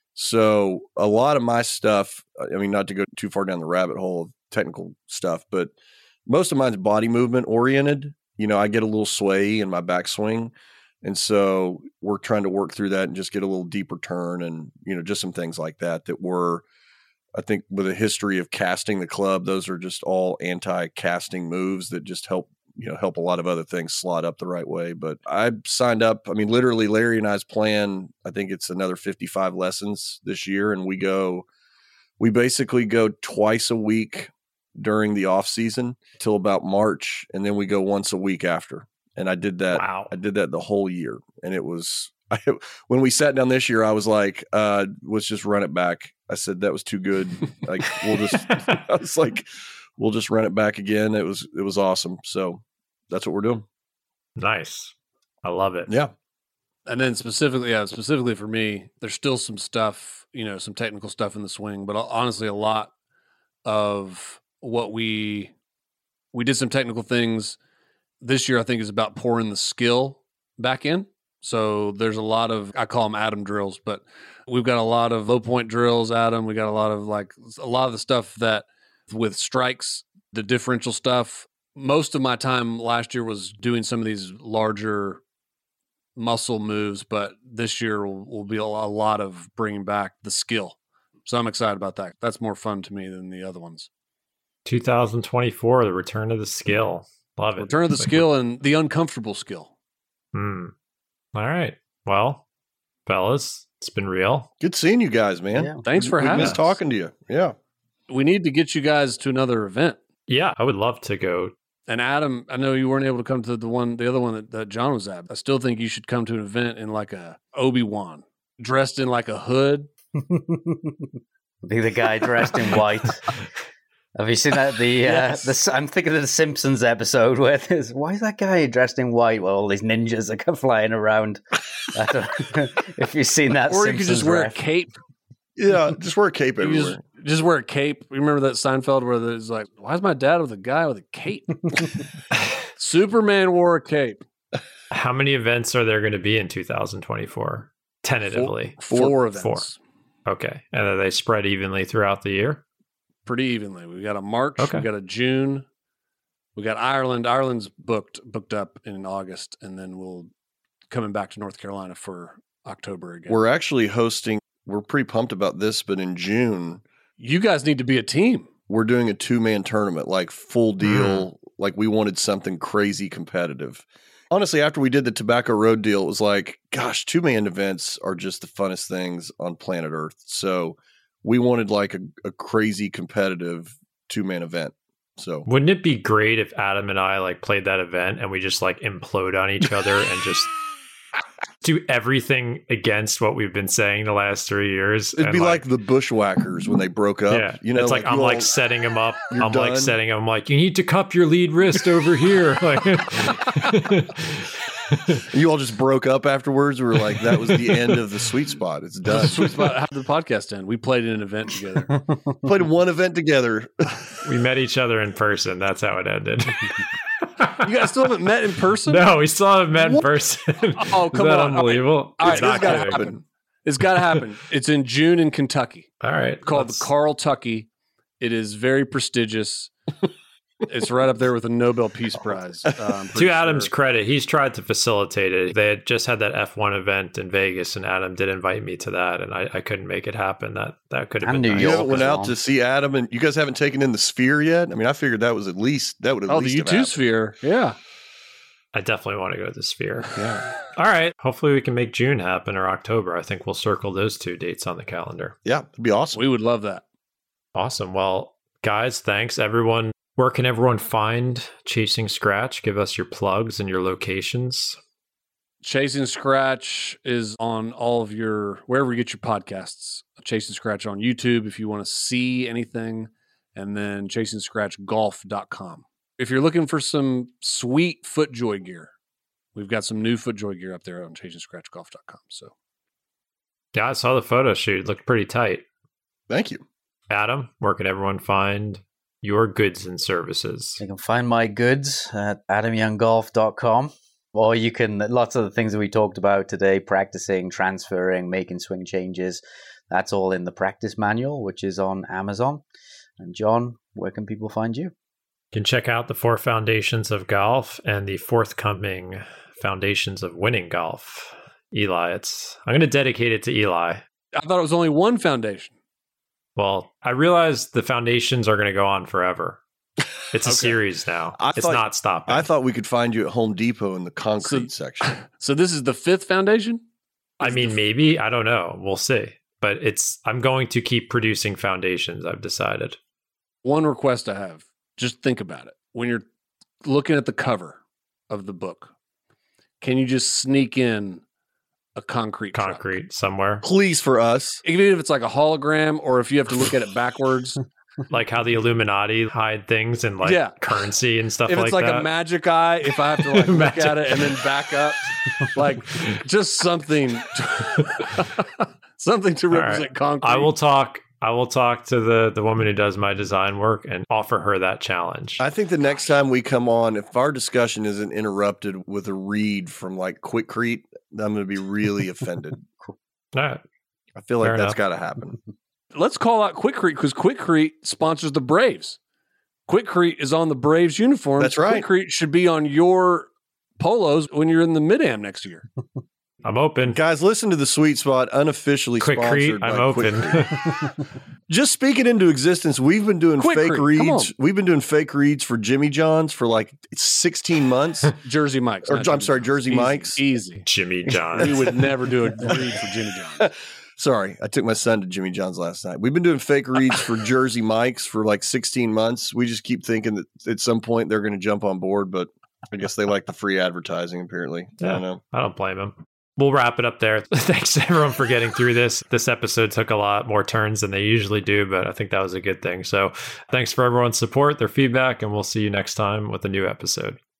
So a lot of my stuff, I mean, not to go too far down the rabbit hole of technical stuff, but most of mine's body movement oriented. You know, I get a little sway in my backswing. And so we're trying to work through that and just get a little deeper turn and, you know, just some things like that that were, I think with a history of casting the club, those are just all anti-casting moves that just help, you know, help a lot of other things slot up the right way. But I signed up. I mean, literally Larry and I's plan, I think it's another fifty-five lessons this year. And we go, we basically go twice a week during the off season till about March. And then we go once a week after. And I did that. Wow. I did that the whole year. And it was, I, when we sat down this year, I was like, uh, let's just run it back. I said that was too good. Like we'll just, I was like, we'll just run it back again. It was it was awesome. So that's what we're doing. Nice. I love it. Yeah. And then specifically, yeah, specifically for me, there's still some stuff, you know, some technical stuff in the swing, but honestly, a lot of what we we did some technical things this year. I think is about pouring the skill back in. So there's a lot of, I call them Adam drills, but we've got a lot of low point drills, Adam. We got a lot of like a lot of the stuff that with strikes, the differential stuff. Most of my time last year was doing some of these larger muscle moves, but this year will, will be a lot of bringing back the skill. So I'm excited about that. That's more fun to me than the other ones. twenty twenty-four, the return of the skill. Love it. Return of the skill and the uncomfortable skill. Hmm. All right. Well, fellas, it's been real. Good seeing you guys, man. Yeah. Thanks for we, having we us. missed talking to you. Yeah. We need to get you guys to another event. Yeah, I would love to go. And Adam, I know you weren't able to come to the one, the other one that, that John was at. I still think you should come to an event in like a Obi-Wan, dressed in like a hood. Be the guy dressed in white. Have you seen that? The, Yes. uh, the I'm thinking of the Simpsons episode where there's, why is that guy dressed in white while all these ninjas are flying around? I don't, if you've seen that, Or Simpsons you could just wear ref. a cape. Yeah. Just wear a cape You everywhere. just, just wear a cape. You remember that Seinfeld where there's like, why is my dad with a guy with a cape? Superman wore a cape. How many events are there going to be in two thousand twenty-four? Tentatively. Four, four events. Four. Okay. And are they spread evenly throughout the year? Pretty evenly. We got a March, Okay. we got a June, we got Ireland. Ireland's booked booked up in August, and then we'll coming back to North Carolina for October again. We're actually hosting, we're pretty pumped about this, but in June, you guys need to be a team. we're doing a two-man tournament, like full deal. Like we wanted something crazy competitive. Honestly, after we did the Tobacco Road deal, it was like, gosh, two-man events are just the funnest things on planet Earth. So we wanted like a, a crazy competitive two-man event. So Wouldn't it be great if Adam and I like played that event and we just like implode on each other and just do everything against what we've been saying the last three years? it'd and, be like, the Bushwhackers when they broke up. yeah, You know, it's like, I'm you like all- setting him up. you're I'm like done. setting him. I'm like, you need to cup your lead wrist over here. Like, you all just broke up afterwards. We were like, that was the end of the sweet spot. It's done. Sweet spot. How did the podcast end? We played in an event together. Played one event together. we met each other in person. That's how it ended. You guys still haven't met in person? No, we still haven't met in What? person. Oh, Is come that on. unbelievable? All right, It's this not got to gonna happen. happen. It's got to happen. It's in June in Kentucky. All right. Called let's- the Carl Tucky. It is very prestigious. It's right up there with the Nobel Peace Prize. Uh, I'm pretty To Adam's sure. credit, he's tried to facilitate it. They had just had that F one event in Vegas, and Adam did invite me to that, and I, I couldn't make it happen. That that could have And been New nice. You York haven't went as out well. to see Adam, and you guys haven't taken in the Sphere yet. I mean, I figured that was at least that would at Oh, least the have U two happened. sphere. Yeah. I definitely want to go to the Sphere. Yeah, All right. Hopefully, we can make June happen or October. I think we'll circle those two dates on the calendar. yeah, it'd be awesome. We would love that. Awesome. Well, guys, thanks everyone. Where can everyone find Chasing Scratch? Give us your plugs and your locations. Chasing Scratch is on all of your, wherever you get your podcasts. Chasing Scratch on YouTube if you want to see anything, and then chasing scratch golf dot com. If you're looking for some sweet FootJoy gear, we've got some new FootJoy gear up there on chasing scratch golf dot com. So Yeah, I saw the photo shoot. It looked pretty tight. Thank you. Adam, where can everyone find your goods and services? You can find my goods at adam young golf dot com, or you can, lots of the things that we talked about today, practicing, transferring, making swing changes, that's all in the practice manual, which is on Amazon. And John, where can people find you? You can check out the four foundations of golf and the forthcoming foundations of winning golf. Eli, it's I'm going to dedicate it to Eli. I thought it was only one foundation. Well, I realize the foundations are going to go on forever. It's a Okay. series now. I It's thought- not stopping. I thought we could find you at Home Depot in the concrete section. So this is the fifth foundation? I mean, maybe. I don't know. We'll see. But it's. I'm going to keep producing foundations, I've decided. One request I have, just think about it. When you're looking at the cover of the book, can you just sneak in a concrete truck. concrete somewhere. Please, for us. Even if it's like a hologram or if you have to look at it backwards. Like how the Illuminati hide things and like Yeah. currency and stuff If like it's like that. a magic eye, if I have to like look Magic- at it and then back up, like just something, something to All right. represent concrete. I will talk. I will talk to the the woman who does my design work and offer her that challenge. I think the next time we come on, if our discussion isn't interrupted with a read from like Quikrete, I'm going to be really offended. All right. I feel like Fair that's enough. got to happen. Let's call out Quikrete because Quikrete sponsors the Braves. Quikrete is on the Braves uniforms. That's right. Quikrete should be on your polos when you're in the Mid-Am next year. I'm open. Guys, listen to the Sweet Spot, unofficially Quikrete, sponsored I'm by open. Quikrete. Just speaking into existence, we've been doing Quikrete, fake come reads. on. We've been doing fake reads for Jimmy John's for like sixteen months. Jersey Mike's. Or, not I'm Jimmy sorry, John's. Jersey Easy, Mike's. Easy. Jimmy We John. would never do a read for Jimmy John's. Sorry, I took my son to Jimmy John's last night. We've been doing fake reads for Jersey Mike's for like sixteen months. We just keep thinking that at some point they're going to jump on board, but I guess they like the free advertising, apparently. I Yeah. don't know. I don't blame him. We'll wrap it up there. Thanks everyone for getting through this. This episode took a lot more turns than they usually do, but I think that was a good thing. So thanks for everyone's support, their feedback, and we'll see you next time with a new episode.